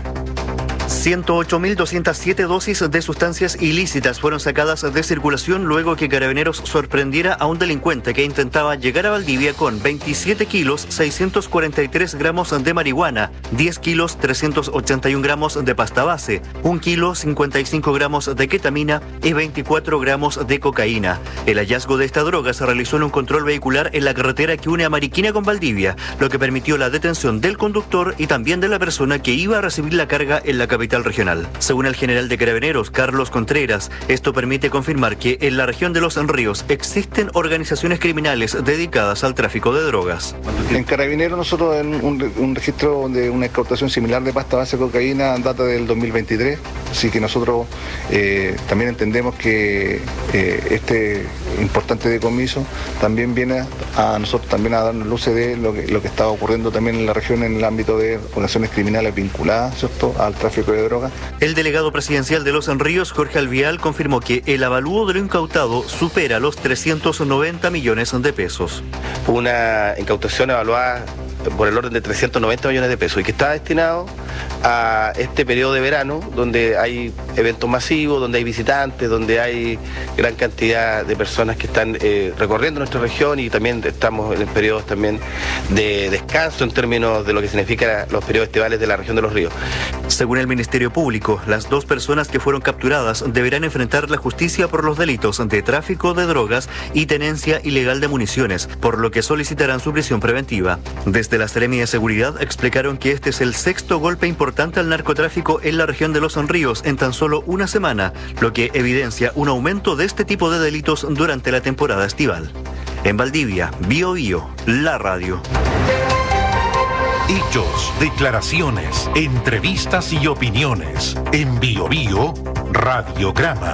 ciento ocho mil doscientas siete dosis de sustancias ilícitas fueron sacadas de circulación luego que Carabineros sorprendiera a un delincuente que intentaba llegar a Valdivia con veintisiete kilos seiscientos cuarenta y tres gramos de marihuana, diez kilos trescientos ochenta y un gramos de pasta base, un kilo cincuenta y cinco gramos de ketamina y veinticuatro gramos de cocaína. El hallazgo de esta droga se realizó en un control vehicular en la carretera que une a Mariquina con Valdivia, lo que permitió la detención del conductor y también de la persona que iba a recibir la carga en la capital regional. Según el general de Carabineros, Carlos Contreras, esto permite confirmar que en la región de Los Ríos existen organizaciones criminales dedicadas al tráfico de drogas. En Carabineros nosotros en un, un registro de una incautación similar de pasta base de cocaína data del dos mil veintitrés, así que nosotros eh, también entendemos que eh, este importante decomiso también viene a nosotros también a darnos luces de lo que, lo que está ocurriendo también en la región en el ámbito de organizaciones criminales vinculadas, ¿cierto?, al tráfico de droga. El delegado presidencial de Los Ríos, Jorge Alvial, confirmó que el avalúo de lo incautado supera los trescientos noventa millones de pesos. Una incautación evaluada por el orden de trescientos noventa millones de pesos y que está destinado a este periodo de verano donde hay eventos masivos, donde hay visitantes, donde hay gran cantidad de personas que están eh, recorriendo nuestra región y también estamos en periodos también de descanso en términos de lo que significa los periodos estivales de la región de Los Ríos. Según el Ministerio Público, las dos personas que fueron capturadas deberán enfrentar la justicia por los delitos de tráfico de drogas y tenencia ilegal de municiones, por lo que solicitarán su prisión preventiva. Desde la Seremi de Seguridad explicaron que este es el sexto golpe importante al narcotráfico en la región de Los Ríos en tan solo una semana, lo que evidencia un aumento de este tipo de delitos durante la temporada estival. En Valdivia, Bio Bio, la radio. Hechos, declaraciones, entrevistas y opiniones. En Bio Bio, Radiograma.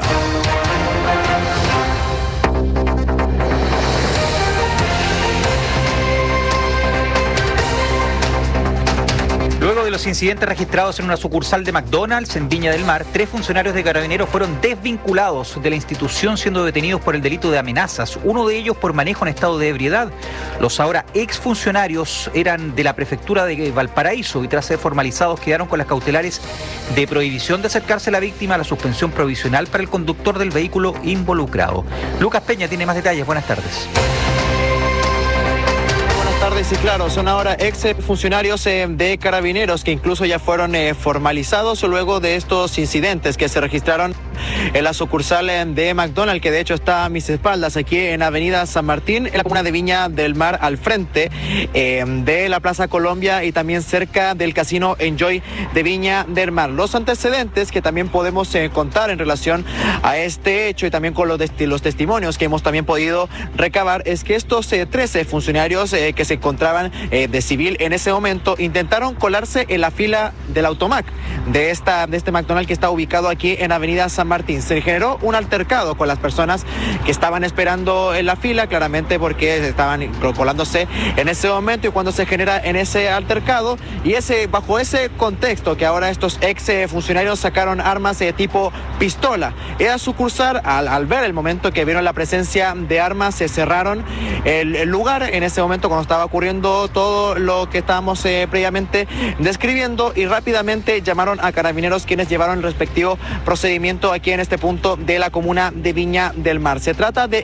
Luego de los incidentes registrados en una sucursal de McDonald's en Viña del Mar, tres funcionarios de Carabineros fueron desvinculados de la institución siendo detenidos por el delito de amenazas, uno de ellos por manejo en estado de ebriedad. Los ahora exfuncionarios eran de la prefectura de Valparaíso y tras ser formalizados quedaron con las cautelares de prohibición de acercarse a la víctima, a la suspensión provisional para el conductor del vehículo involucrado. Lucas Peña tiene más detalles. Buenas tardes. Tardes, y claro, son ahora ex funcionarios eh, de Carabineros que incluso ya fueron eh, formalizados luego de estos incidentes que se registraron en la sucursal eh, de McDonald's, que de hecho está a mis espaldas aquí en Avenida San Martín, en la comuna de Viña del Mar, al frente eh, de la Plaza Colombia y también cerca del Casino Enjoy de Viña del Mar. Los antecedentes que también podemos eh, contar en relación a este hecho y también con los, los testimonios que hemos también podido recabar es que estos eh, trece funcionarios eh, que se se encontraban eh, de civil en ese momento intentaron colarse en la fila del Automac de, esta, de este McDonald's que está ubicado aquí en Avenida San Martín. Se generó un altercado con las personas que estaban esperando en la fila, claramente porque estaban colándose en ese momento, y cuando se genera en ese altercado y ese bajo ese contexto que ahora estos ex eh, funcionarios sacaron armas de eh, tipo pistola. Era sucursal, al, al ver el momento que vieron la presencia de armas, se cerraron el, el lugar en ese momento cuando estaba ocurriendo todo lo que estábamos eh, previamente describiendo, y rápidamente llamaron a Carabineros, quienes llevaron el respectivo procedimiento aquí en este punto de la comuna de Viña del Mar. Se trata de ex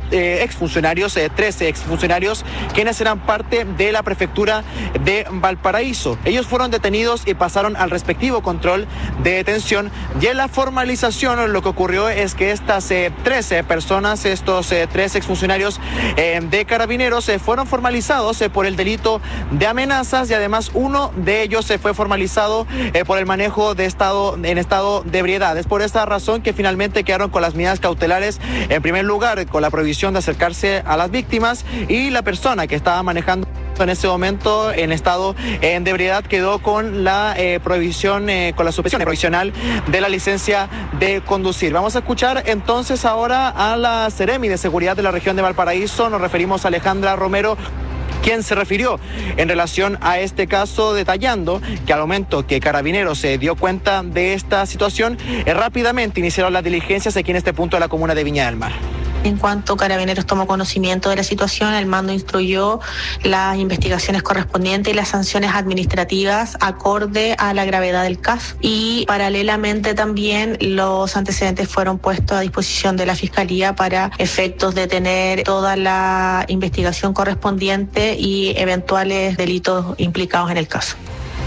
eh, exfuncionarios, eh, trece exfuncionarios, quienes eran parte de la prefectura de Valparaíso. Ellos fueron detenidos y pasaron al respectivo control de detención, y en la formalización lo que ocurrió es que estas eh, trece personas, estos eh, tres exfuncionarios eh, de Carabineros, eh, fueron formalizados eh, por el delito de amenazas, y además uno de ellos se eh, fue formalizado eh, por el manejo de estado en estado de ebriedad. Es por esta razón que finalmente quedaron con las medidas cautelares, en primer lugar con la prohibición de acercarse a las víctimas, y la persona que estaba manejando en ese momento en estado eh, de ebriedad quedó con la eh, prohibición, eh, con la suspensión provisional de la licencia de conducir. Vamos a escuchar entonces ahora a la Seremi de Seguridad de la región de Valparaíso. Nos referimos a Alejandra Romero, quien se refirió en relación a este caso, detallando que al momento que Carabineros se dio cuenta de esta situación, eh, rápidamente iniciaron las diligencias aquí en este punto de la comuna de Viña del Mar. En cuanto Carabineros tomó conocimiento de la situación, el mando instruyó las investigaciones correspondientes y las sanciones administrativas acorde a la gravedad del caso, y paralelamente también los antecedentes fueron puestos a disposición de la Fiscalía para efectos de tener toda la investigación correspondiente y eventuales delitos implicados en el caso.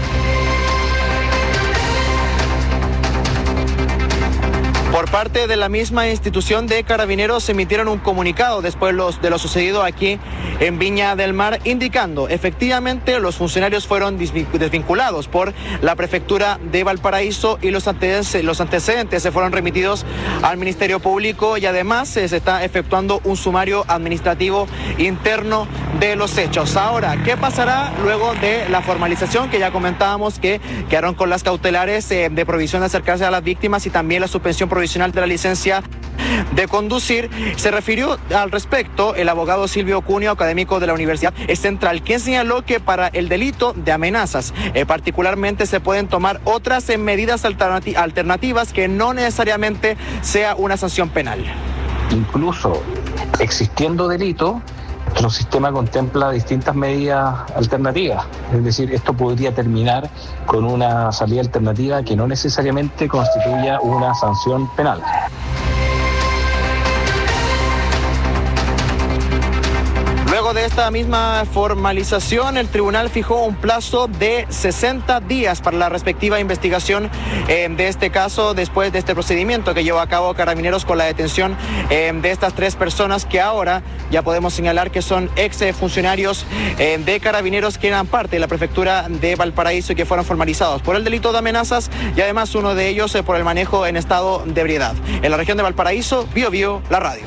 Por parte de la misma institución de Carabineros se emitieron un comunicado después los, de lo sucedido aquí en Viña del Mar, indicando efectivamente los funcionarios fueron desvinculados por la prefectura de Valparaíso, y los antecedentes, los antecedentes se fueron remitidos al Ministerio Público, y además se está efectuando un sumario administrativo interno de los hechos. Ahora, ¿qué pasará luego de la formalización que ya comentábamos, que quedaron con las cautelares eh, de prohibición de acercarse a las víctimas y también la suspensión provisional de la licencia de conducir? Se refirió al respecto el abogado Silvio Cunio, académico de la Universidad Central, quien señaló que para el delito de amenazas eh, particularmente se pueden tomar otras eh, medidas alternati- alternativas que no necesariamente sea una sanción penal. Incluso existiendo delito, nuestro sistema contempla distintas medidas alternativas. Es decir, esto podría terminar con una salida alternativa que no necesariamente constituya una sanción penal. Luego de esta misma formalización, el tribunal fijó un plazo de sesenta días para la respectiva investigación eh, de este caso, después de este procedimiento que llevó a cabo Carabineros con la detención eh, de estas tres personas, que ahora ya podemos señalar que son ex funcionarios eh, de Carabineros que eran parte de la prefectura de Valparaíso y que fueron formalizados por el delito de amenazas, y además uno de ellos eh, por el manejo en estado de ebriedad. En la región de Valparaíso, Bio Bio, la radio.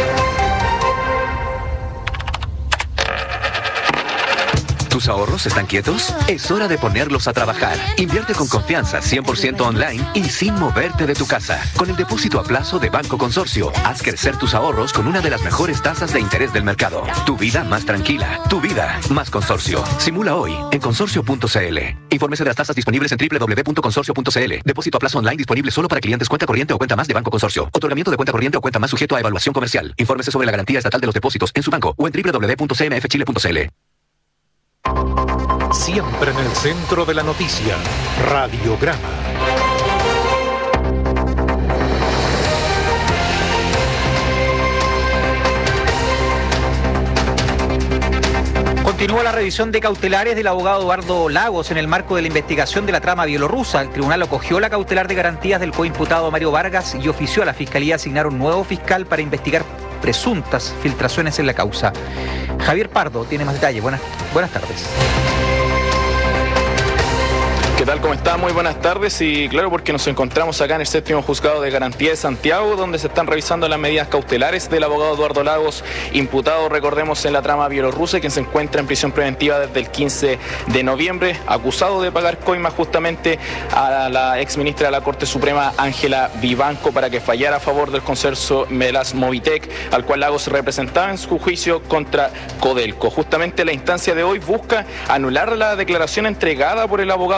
¿Tus ahorros están quietos? Es hora de ponerlos a trabajar. Invierte con confianza, cien por ciento online y sin moverte de tu casa. Con el depósito a plazo de Banco Consorcio, haz crecer tus ahorros con una de las mejores tasas de interés del mercado. Tu vida más tranquila. Tu vida más Consorcio. Simula hoy en consorcio punto c l. Infórmese de las tasas disponibles en doble u doble u doble u punto consorcio punto c l. Depósito a plazo online disponible solo para clientes cuenta corriente o cuenta más de Banco Consorcio. Otorgamiento de cuenta corriente o cuenta más sujeto a evaluación comercial. Infórmese sobre la garantía estatal de los depósitos en su banco o en doble u doble u doble u punto c m f chile punto c l. Siempre en el centro de la noticia, Radiograma. Continúa la revisión de cautelares del abogado Eduardo Lagos en el marco de la investigación de la trama bielorrusa. El tribunal acogió la cautelar de garantías del coimputado Mario Vargas y ofició a la Fiscalía asignar un nuevo fiscal para investigar presuntas filtraciones en la causa. Javier Pardo tiene más detalles. Buenas, buenas tardes. ¿Qué tal? ¿Cómo está? Muy buenas tardes. Y claro, porque nos encontramos acá en el séptimo juzgado de garantía de Santiago, donde se están revisando las medidas cautelares del abogado Eduardo Lagos, imputado, recordemos, en la trama bielorrusa, quien se encuentra en prisión preventiva desde el quince de noviembre, acusado de pagar coimas justamente a la exministra de la Corte Suprema, Ángela Vivanco, para que fallara a favor del consorcio Melas Movitec, al cual Lagos representaba en su juicio contra Codelco. Justamente la instancia de hoy busca anular la declaración entregada por el abogado a principios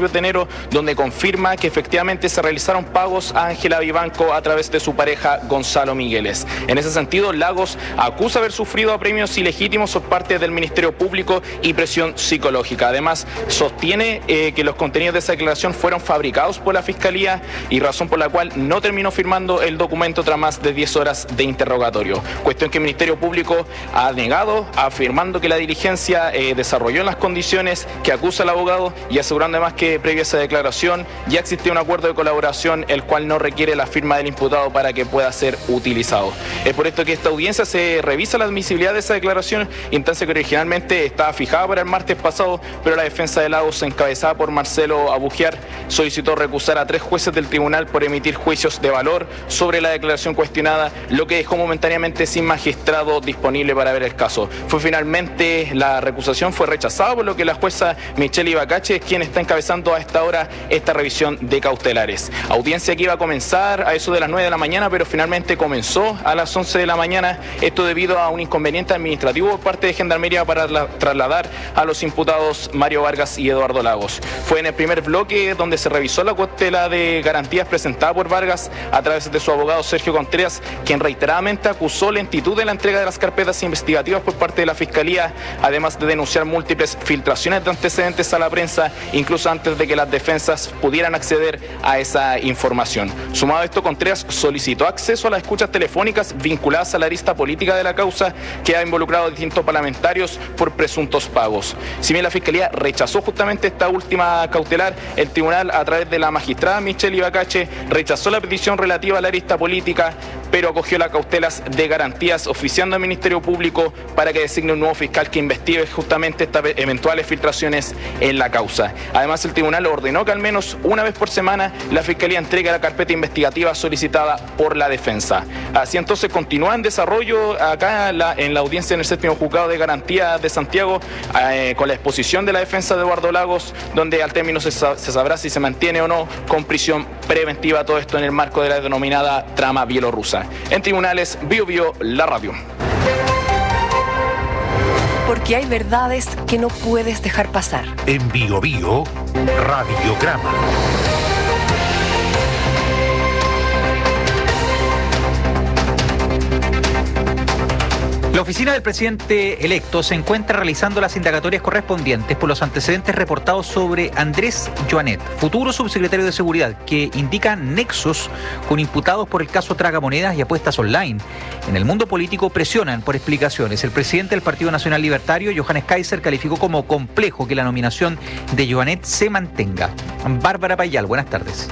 principios de enero, donde confirma que efectivamente se realizaron pagos a Ángela Vivanco a través de su pareja Gonzalo Migueles. En ese sentido, Lagos acusa haber sufrido apremios ilegítimos por parte del Ministerio Público y presión psicológica. Además, sostiene eh, que los contenidos de esa declaración fueron fabricados por la Fiscalía y razón por la cual no terminó firmando el documento tras más de diez horas de interrogatorio. Cuestión que el Ministerio Público ha negado, afirmando que la diligencia eh, desarrolló en las condiciones que acusa el abogado y asegurando además que previa a esa declaración ya existía un acuerdo de colaboración el cual no requiere la firma del imputado para que pueda ser utilizado. Es por esto que esta audiencia se revisa la admisibilidad de esa declaración, instancia que originalmente estaba fijada para el martes pasado, pero la defensa de Lagos, encabezada por Marcelo Abugiar, solicitó recusar a tres jueces del tribunal por emitir juicios de valor sobre la declaración cuestionada, lo que dejó momentáneamente sin magistrado disponible para ver el caso. Fue finalmente, la recusación fue rechazada, por lo que la jueza Michelle Ibacache es quien está encabezando a esta hora esta revisión de cautelares. Audiencia que iba a comenzar a eso de las nueve de la mañana, pero finalmente comenzó a las once de la mañana, esto debido a un inconveniente administrativo por parte de Gendarmería para la, trasladar a los imputados Mario Vargas y Eduardo Lagos. Fue en el primer bloque donde se revisó la cautela de garantías presentada por Vargas a través de su abogado Sergio Contreras, quien reiteradamente acusó lentitud de la entrega de las carpetas investigativas por parte de la Fiscalía, además de denunciar múltiples filtraciones de antecedentes a la prensa, incluso antes de que las defensas pudieran acceder a esa información. Sumado a esto, Contreras solicitó acceso a las escuchas telefónicas vinculadas a la arista política de la causa que ha involucrado a distintos parlamentarios por presuntos pagos. Si bien la Fiscalía rechazó justamente esta última cautelar, el tribunal, a través de la magistrada Michelle Ibacache, rechazó la petición relativa a la arista política, pero acogió las cautelas de garantías, oficiando al Ministerio Público para que designe un nuevo fiscal que investigue justamente estas eventuales filtraciones en la causa. Además, el tribunal ordenó que al menos una vez por semana la Fiscalía entregue la carpeta investigativa solicitada por la defensa. Así entonces continúa en desarrollo acá en la, en la audiencia en el séptimo juzgado de garantía de Santiago, eh, con la exposición de la defensa de Eduardo Lagos, donde al término se, se sabrá si se mantiene o no con prisión preventiva, todo esto en el marco de la denominada trama bielorrusa. En tribunales, Bio Bio, la radio. Porque hay verdades que no puedes dejar pasar. En Bio Bio, Radiograma. La oficina del presidente electo se encuentra realizando las indagatorias correspondientes por los antecedentes reportados sobre Andrés Joanet, futuro subsecretario de Seguridad, que indican nexos con imputados por el caso Tragamonedas y apuestas online. En el mundo político presionan por explicaciones. El presidente del Partido Nacional Libertario, Johannes Kaiser, calificó como complejo que la nominación de Joanet se mantenga. Bárbara Payal, buenas tardes.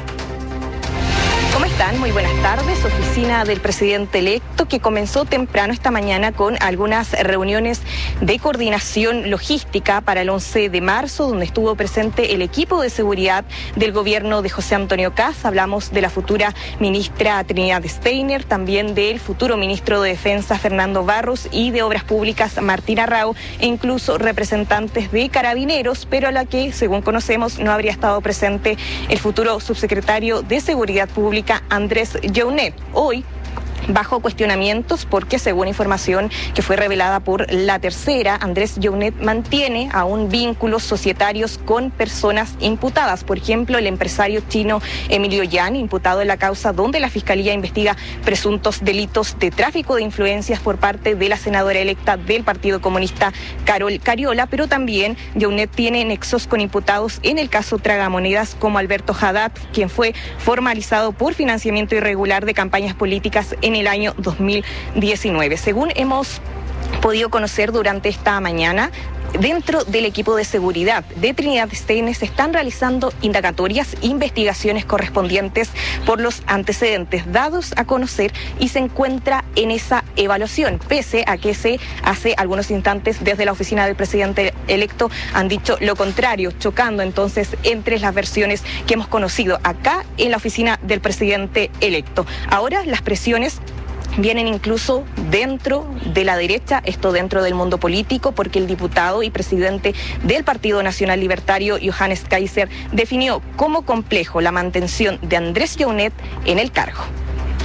¿Cómo están? Muy buenas tardes. Oficina del presidente electo, que comenzó temprano esta mañana con algunas reuniones de coordinación logística para el once de marzo, donde estuvo presente el equipo de seguridad del gobierno de José Antonio Kast. Hablamos de la futura ministra Trinidad Steiner, también del futuro ministro de Defensa Fernando Barros y de Obras Públicas Martín Arrau, e incluso representantes de Carabineros, pero a la que, según conocemos, no habría estado presente el futuro subsecretario de Seguridad Pública Andrés Joanet. Hoy, bajo cuestionamientos, porque según información que fue revelada por La Tercera, Andrés Joanet mantiene aún vínculos societarios con personas imputadas. Por ejemplo, el empresario chino Emilio Yan, imputado en la causa donde la Fiscalía investiga presuntos delitos de tráfico de influencias por parte de la senadora electa del Partido Comunista, Carol Cariola, pero también Joanet tiene nexos con imputados en el caso Tragamonedas, como Alberto Haddad, quien fue formalizado por financiamiento irregular de campañas políticas en el año dos mil diecinueve. Según hemos podido conocer durante esta mañana, dentro del equipo de seguridad de Trinidad Steiner se están realizando indagatorias, investigaciones correspondientes por los antecedentes dados a conocer, y se encuentra en esa evaluación, pese a que se hace algunos instantes desde la oficina del presidente electo han dicho lo contrario, chocando entonces entre las versiones que hemos conocido acá en la oficina del presidente electo. Ahora las presiones vienen incluso dentro de la derecha, esto dentro del mundo político, porque el diputado y presidente del Partido Nacional Libertario, Johannes Kaiser, definió como complejo la mantención de Andrés Joanet en el cargo.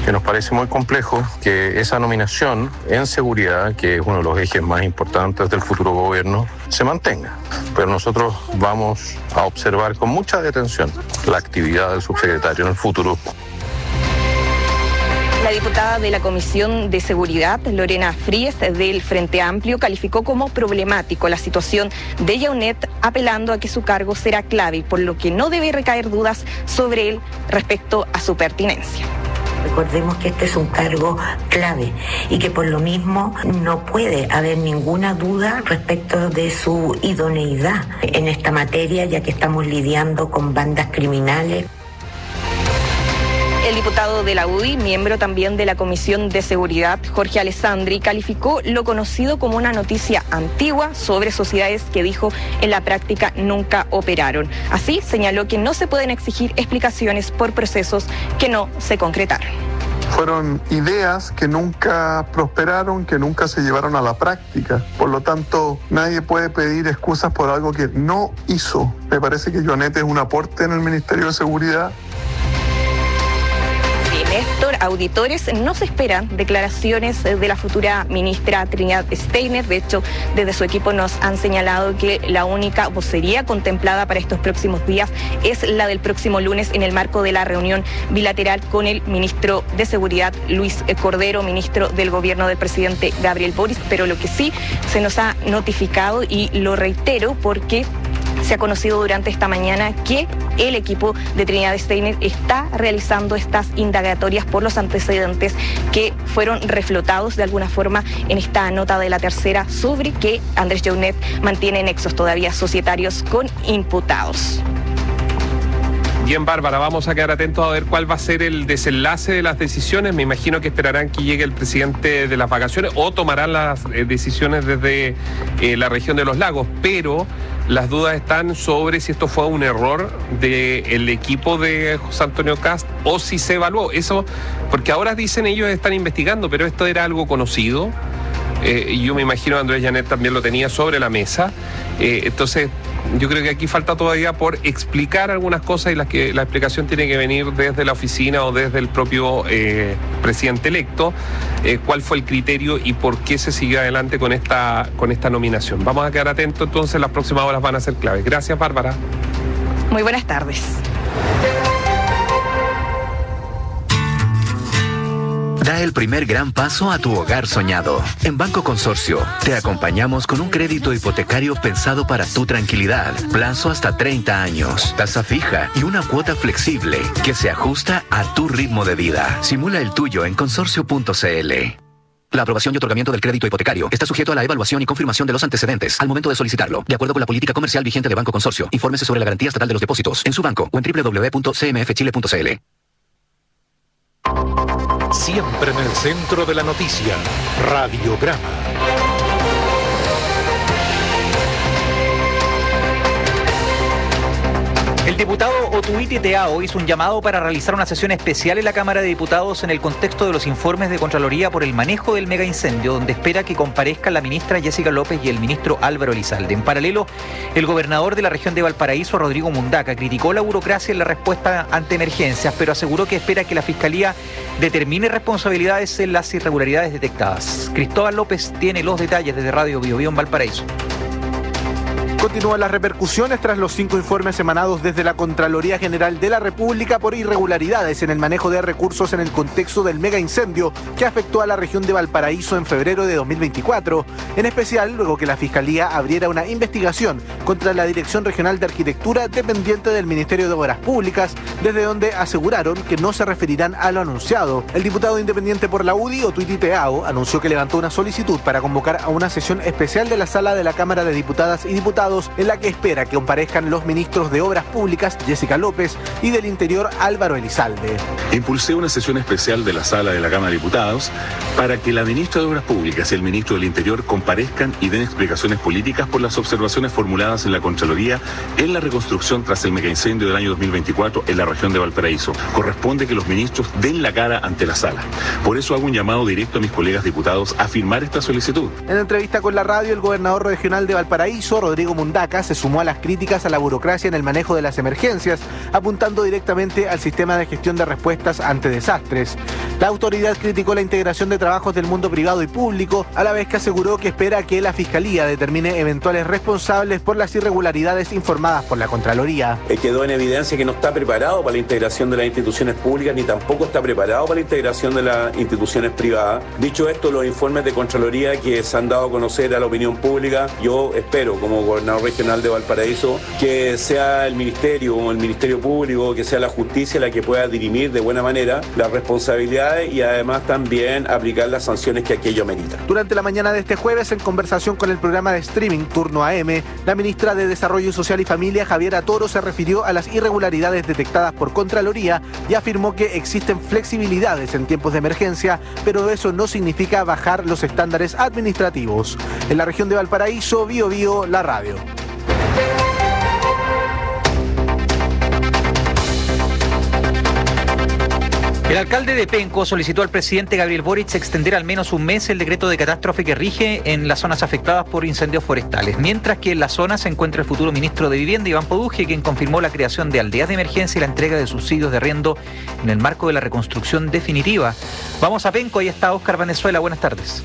que nos parece muy complejo que esa nominación en seguridad, que es uno de los ejes más importantes del futuro gobierno, se mantenga. Pero nosotros vamos a observar con mucha detención la actividad del subsecretario en el futuro. La diputada de la Comisión de Seguridad, Lorena Fríes, del Frente Amplio, calificó como problemático la situación de Yaunet, apelando a que su cargo será clave, por lo que no debe recaer dudas sobre él respecto a su pertinencia. Recordemos que este es un cargo clave y que por lo mismo no puede haber ninguna duda respecto de su idoneidad en esta materia, ya que estamos lidiando con bandas criminales. El diputado de la U D I, miembro también de la Comisión de Seguridad, Jorge Alessandri, calificó lo conocido como una noticia antigua sobre sociedades que dijo en la práctica nunca operaron. Así, señaló que no se pueden exigir explicaciones por procesos que no se concretaron. Fueron ideas que nunca prosperaron, que nunca se llevaron a la práctica. Por lo tanto, nadie puede pedir excusas por algo que no hizo. Me parece que Yaunet es un aporte en el Ministerio de Seguridad. Néstor, auditores no se esperan declaraciones de la futura ministra Trinidad Steiner. De hecho, desde su equipo nos han señalado que la única vocería contemplada para estos próximos días es la del próximo lunes en el marco de la reunión bilateral con el ministro de Seguridad, Luis Cordero, ministro del gobierno del presidente Gabriel Boric. Pero lo que sí se nos ha notificado, y lo reitero porque se ha conocido durante esta mañana, que el equipo de Trinidad Steiner está realizando estas indagatorias por los antecedentes que fueron reflotados de alguna forma en esta nota de La Tercera sobre que Andrés Yaunet mantiene nexos todavía societarios con imputados. Bien, Bárbara, vamos a quedar atentos a ver cuál va a ser el desenlace de las decisiones. Me imagino que esperarán que llegue el presidente de las vacaciones o tomarán las eh, decisiones desde eh, la región de los lagos, pero las dudas están sobre si esto fue un error del equipo de José Antonio Kast o si se evaluó. Eso, porque ahora dicen ellos están investigando, pero esto era algo conocido. Eh, yo me imagino que Andrés Yaunet también lo tenía sobre la mesa. Eh, entonces, yo creo que aquí falta todavía por explicar algunas cosas, y las que la explicación tiene que venir desde la oficina o desde el propio eh, presidente electo, eh, cuál fue el criterio y por qué se siguió adelante con esta, con esta nominación. Vamos a quedar atentos, entonces las próximas horas van a ser claves. Gracias, Bárbara. Muy buenas tardes. Da el primer gran paso a tu hogar soñado. En Banco Consorcio, te acompañamos con un crédito hipotecario pensado para tu tranquilidad. Plazo hasta treinta años, tasa fija y una cuota flexible que se ajusta a tu ritmo de vida. Simula el tuyo en consorcio punto c l. La aprobación y otorgamiento del crédito hipotecario está sujeto a la evaluación y confirmación de los antecedentes al momento de solicitarlo, de acuerdo con la política comercial vigente de Banco Consorcio. Infórmese sobre la garantía estatal de los depósitos en su banco o en doble u doble u doble u punto c m f chile punto c l. Siempre en el centro de la noticia, Radiograma. El diputado Otuiti Teao hizo un llamado para realizar una sesión especial en la Cámara de Diputados en el contexto de los informes de Contraloría por el manejo del megaincendio, donde espera que comparezcan la ministra Jessica López y el ministro Álvaro Elizalde. En paralelo, el gobernador de la región de Valparaíso, Rodrigo Mundaca, criticó la burocracia en la respuesta ante emergencias, pero aseguró que espera que la Fiscalía determine responsabilidades en las irregularidades detectadas. Cristóbal López tiene los detalles desde Radio Bio Bio en Valparaíso. Continúan las repercusiones tras los cinco informes emanados desde la Contraloría General de la República por irregularidades en el manejo de recursos en el contexto del mega incendio que afectó a la región de Valparaíso en febrero de dos mil veinticuatro, en especial luego que la Fiscalía abriera una investigación contra la Dirección Regional de Arquitectura dependiente del Ministerio de Obras Públicas, desde donde aseguraron que no se referirán a lo anunciado. El diputado independiente por la U D I, Otuiti Teao, anunció que levantó una solicitud para convocar a una sesión especial de la Sala de la Cámara de Diputadas y Diputados, en la que espera que comparezcan los ministros de Obras Públicas, Jessica López, y del Interior, Álvaro Elizalde. Impulsé una sesión especial de la Sala de la Cámara de Diputados para que la ministra de Obras Públicas y el ministro del Interior comparezcan y den explicaciones políticas por las observaciones formuladas en la Contraloría en la reconstrucción tras el megaincendio del año dos mil veinticuatro en la región de Valparaíso. Corresponde que los ministros den la cara ante la Sala. Por eso hago un llamado directo a mis colegas diputados a firmar esta solicitud. En entrevista con la radio, el gobernador regional de Valparaíso, Rodrigo Mundaca, se sumó a las críticas a la burocracia en el manejo de las emergencias, apuntando directamente al sistema de gestión de respuestas ante desastres. La autoridad criticó la integración de trabajos del mundo privado y público, a la vez que aseguró que espera que la Fiscalía determine eventuales responsables por las irregularidades informadas por la Contraloría. Eh, quedó en evidencia que no está preparado para la integración de las instituciones públicas ni tampoco está preparado para la integración de las instituciones privadas. Dicho esto, los informes de Contraloría que se han dado a conocer a la opinión pública, yo espero como gobernador regional de Valparaíso que sea el Ministerio o el Ministerio Público, que sea la justicia la que pueda dirimir de buena manera las responsabilidades y además también aplicar las sanciones que aquello merita. Durante la mañana de este jueves, en conversación con el programa de streaming Turno A M, la ministra de Desarrollo Social y Familia, Javiera Toro, se refirió a las irregularidades detectadas por Contraloría y afirmó que existen flexibilidades en tiempos de emergencia, pero eso no significa bajar los estándares administrativos. En la región de Valparaíso, Bio Bio, la radio. El alcalde de Penco solicitó al presidente Gabriel Boric extender al menos un mes el decreto de catástrofe que rige en las zonas afectadas por incendios forestales, mientras que en la zona se encuentra el futuro ministro de Vivienda, Iván Poduje, quien confirmó la creación de aldeas de emergencia y la entrega de subsidios de arriendo en el marco de la reconstrucción definitiva. Vamos a Penco, ahí está Óscar Valenzuela, buenas tardes.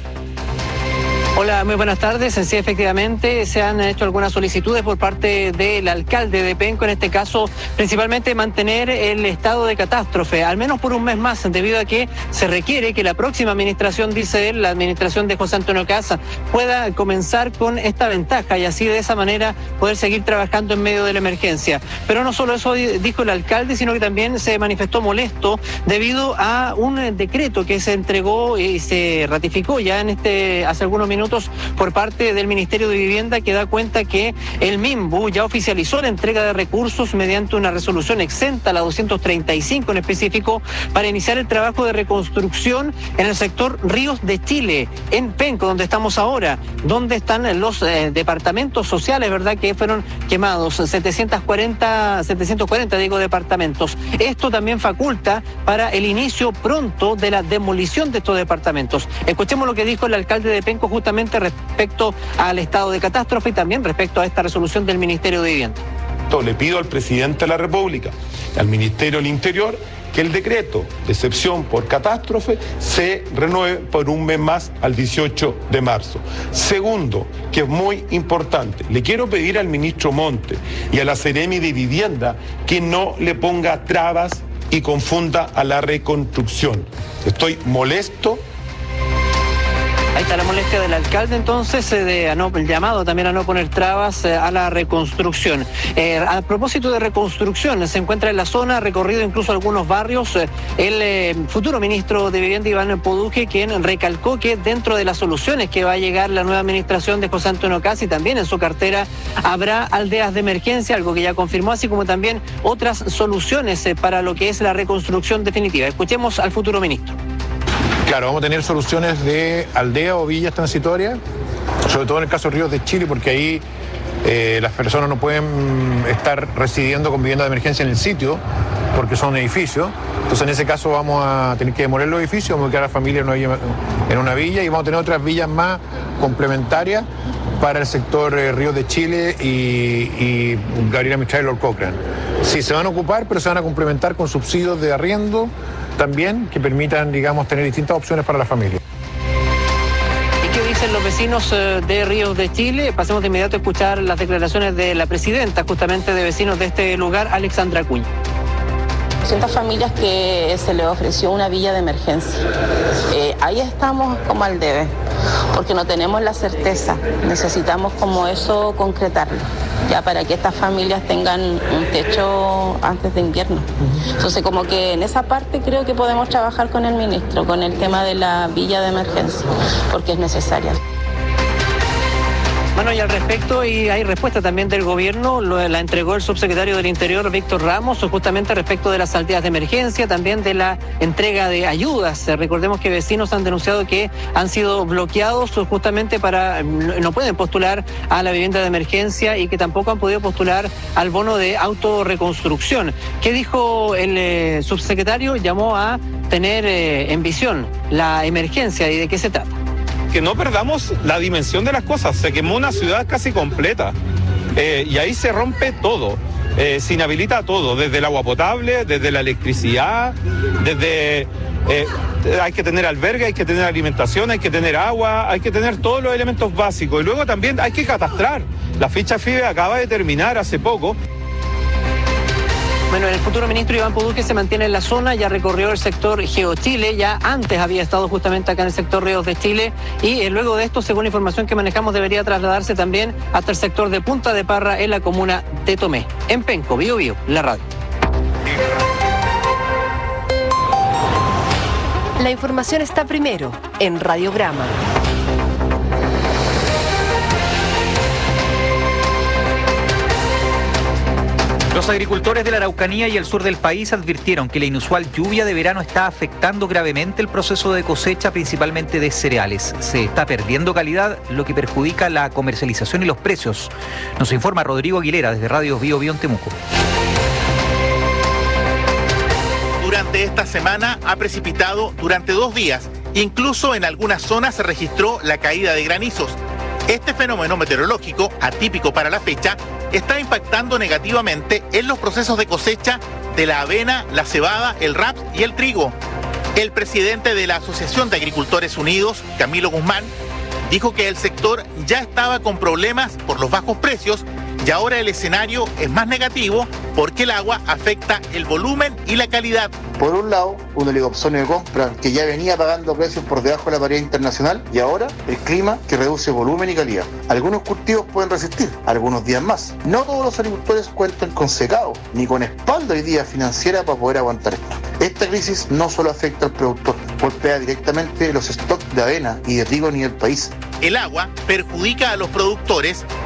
Hola, muy buenas tardes. Sí, efectivamente, se han hecho algunas solicitudes por parte del alcalde de Penco, en este caso, principalmente mantener el estado de catástrofe, al menos por un mes más, debido a que se requiere que la próxima administración, dice él, la administración de José Antonio Caz, pueda comenzar con esta ventaja y así de esa manera poder seguir trabajando en medio de la emergencia. Pero no solo eso dijo el alcalde, sino que también se manifestó molesto debido a un decreto que se entregó y se ratificó ya en este hace algunos minutos por parte del Ministerio de Vivienda, que da cuenta que el MIMBU ya oficializó la entrega de recursos mediante una resolución exenta, la doscientos treinta y cinco en específico, para iniciar el trabajo de reconstrucción en el sector Ríos de Chile, en Penco, donde estamos ahora, donde están los eh, departamentos sociales, ¿verdad?, que fueron quemados, setecientos cuarenta, setecientos cuarenta, digo, departamentos. Esto también faculta para el inicio pronto de la demolición de estos departamentos. Escuchemos lo que dijo el alcalde de Penco justamente respecto al estado de catástrofe y también respecto a esta resolución del Ministerio de Vivienda. Le pido al presidente de la República, al Ministerio del Interior, que el decreto de excepción por catástrofe se renueve por un mes más al dieciocho de marzo. Segundo, que es muy importante, le quiero pedir al ministro Monte y a la Seremi de Vivienda que no le ponga trabas y confunda a la reconstrucción. Estoy molesto. Ahí está la molestia del alcalde, entonces, eh, de a no, el llamado también a no poner trabas eh, a la reconstrucción. Eh, a propósito de reconstrucción, se encuentra en la zona, ha recorrido incluso algunos barrios, eh, el eh, futuro ministro de Vivienda, Iván Poduje, quien recalcó que dentro de las soluciones que va a llegar la nueva administración de José Antonio Caz, y también en su cartera habrá aldeas de emergencia, algo que ya confirmó, así como también otras soluciones eh, para lo que es la reconstrucción definitiva. Escuchemos al futuro ministro. Claro, vamos a tener soluciones de aldea o villas transitorias, sobre todo en el caso de Ríos de Chile, porque ahí eh, las personas no pueden estar residiendo con vivienda de emergencia en el sitio, porque son edificios. Entonces, en ese caso vamos a tener que demoler los edificios, vamos a quedar a la familia en una villa, en una villa y vamos a tener otras villas más complementarias para el sector eh, Ríos de Chile y, y Gabriela Mistral y Lord Cochrane. Sí, se van a ocupar, pero se van a complementar con subsidios de arriendo también que permitan, digamos, tener distintas opciones para la familia. ¿Y qué dicen los vecinos de Ríos de Chile? Pasemos de inmediato a escuchar las declaraciones de la presidenta justamente de vecinos de este lugar, Alexandra Acuña. doscientas familias que se les ofreció una villa de emergencia. Eh, ahí estamos como al debe, porque no tenemos la certeza. Necesitamos como eso concretarlo, ya para que estas familias tengan un techo antes de invierno. Entonces, como que en esa parte creo que podemos trabajar con el ministro, con el tema de la villa de emergencia, porque es necesaria. Bueno, y al respecto, y hay respuesta también del gobierno, lo, la entregó el subsecretario del Interior, Víctor Ramos, justamente respecto de las aldeas de emergencia, también de la entrega de ayudas. Recordemos que vecinos han denunciado que han sido bloqueados justamente para, no pueden postular a la vivienda de emergencia y que tampoco han podido postular al bono de autorreconstrucción. ¿Qué dijo el eh, subsecretario? Llamó a tener eh, en visión la emergencia y de qué se trata. Que no perdamos la dimensión de las cosas. Se quemó una ciudad casi completa eh, y ahí se rompe todo, eh, se inhabilita todo, desde el agua potable, desde la electricidad, desde eh, hay que tener albergue, hay que tener alimentación, hay que tener agua, hay que tener todos los elementos básicos. Y luego también hay que catastrar. La ficha FIBE acaba de terminar hace poco. Bueno, el futuro ministro Iván Puduque se mantiene en la zona, ya recorrió el sector GeoChile, ya antes había estado justamente acá en el sector Ríos de Chile y eh, luego de esto, según la información que manejamos, debería trasladarse también hasta el sector de Punta de Parra en la comuna de Tomé. En Penco, Bio Bio, la radio. La información está primero en Radiograma. Los agricultores de la Araucanía y el sur del país advirtieron que la inusual lluvia de verano está afectando gravemente el proceso de cosecha, principalmente de cereales. Se está perdiendo calidad, lo que perjudica la comercialización y los precios. Nos informa Rodrigo Aguilera desde Radio Bio Bio en Temuco. Durante esta semana ha precipitado durante dos días. Incluso en algunas zonas se registró la caída de granizos. Este fenómeno meteorológico, atípico para la fecha, está impactando negativamente en los procesos de cosecha de la avena, la cebada, el raps y el trigo. El presidente de la Asociación de Agricultores Unidos, Camilo Guzmán, dijo que el sector ya estaba con problemas por los bajos precios y ahora el escenario es más negativo porque el agua afecta el volumen y la calidad. Por un lado, un oligopsonio de compra que ya venía pagando precios por debajo de la paridad internacional y ahora el clima que reduce volumen y calidad. Algunos cultivos pueden resistir algunos días más. No todos los agricultores cuentan con secado ni con espalda hoy día financiera para poder aguantar esto. Esta crisis no solo afecta al productor, golpea directamente los stocks de avena y de trigo a nivel país. El agua perjudica a los productores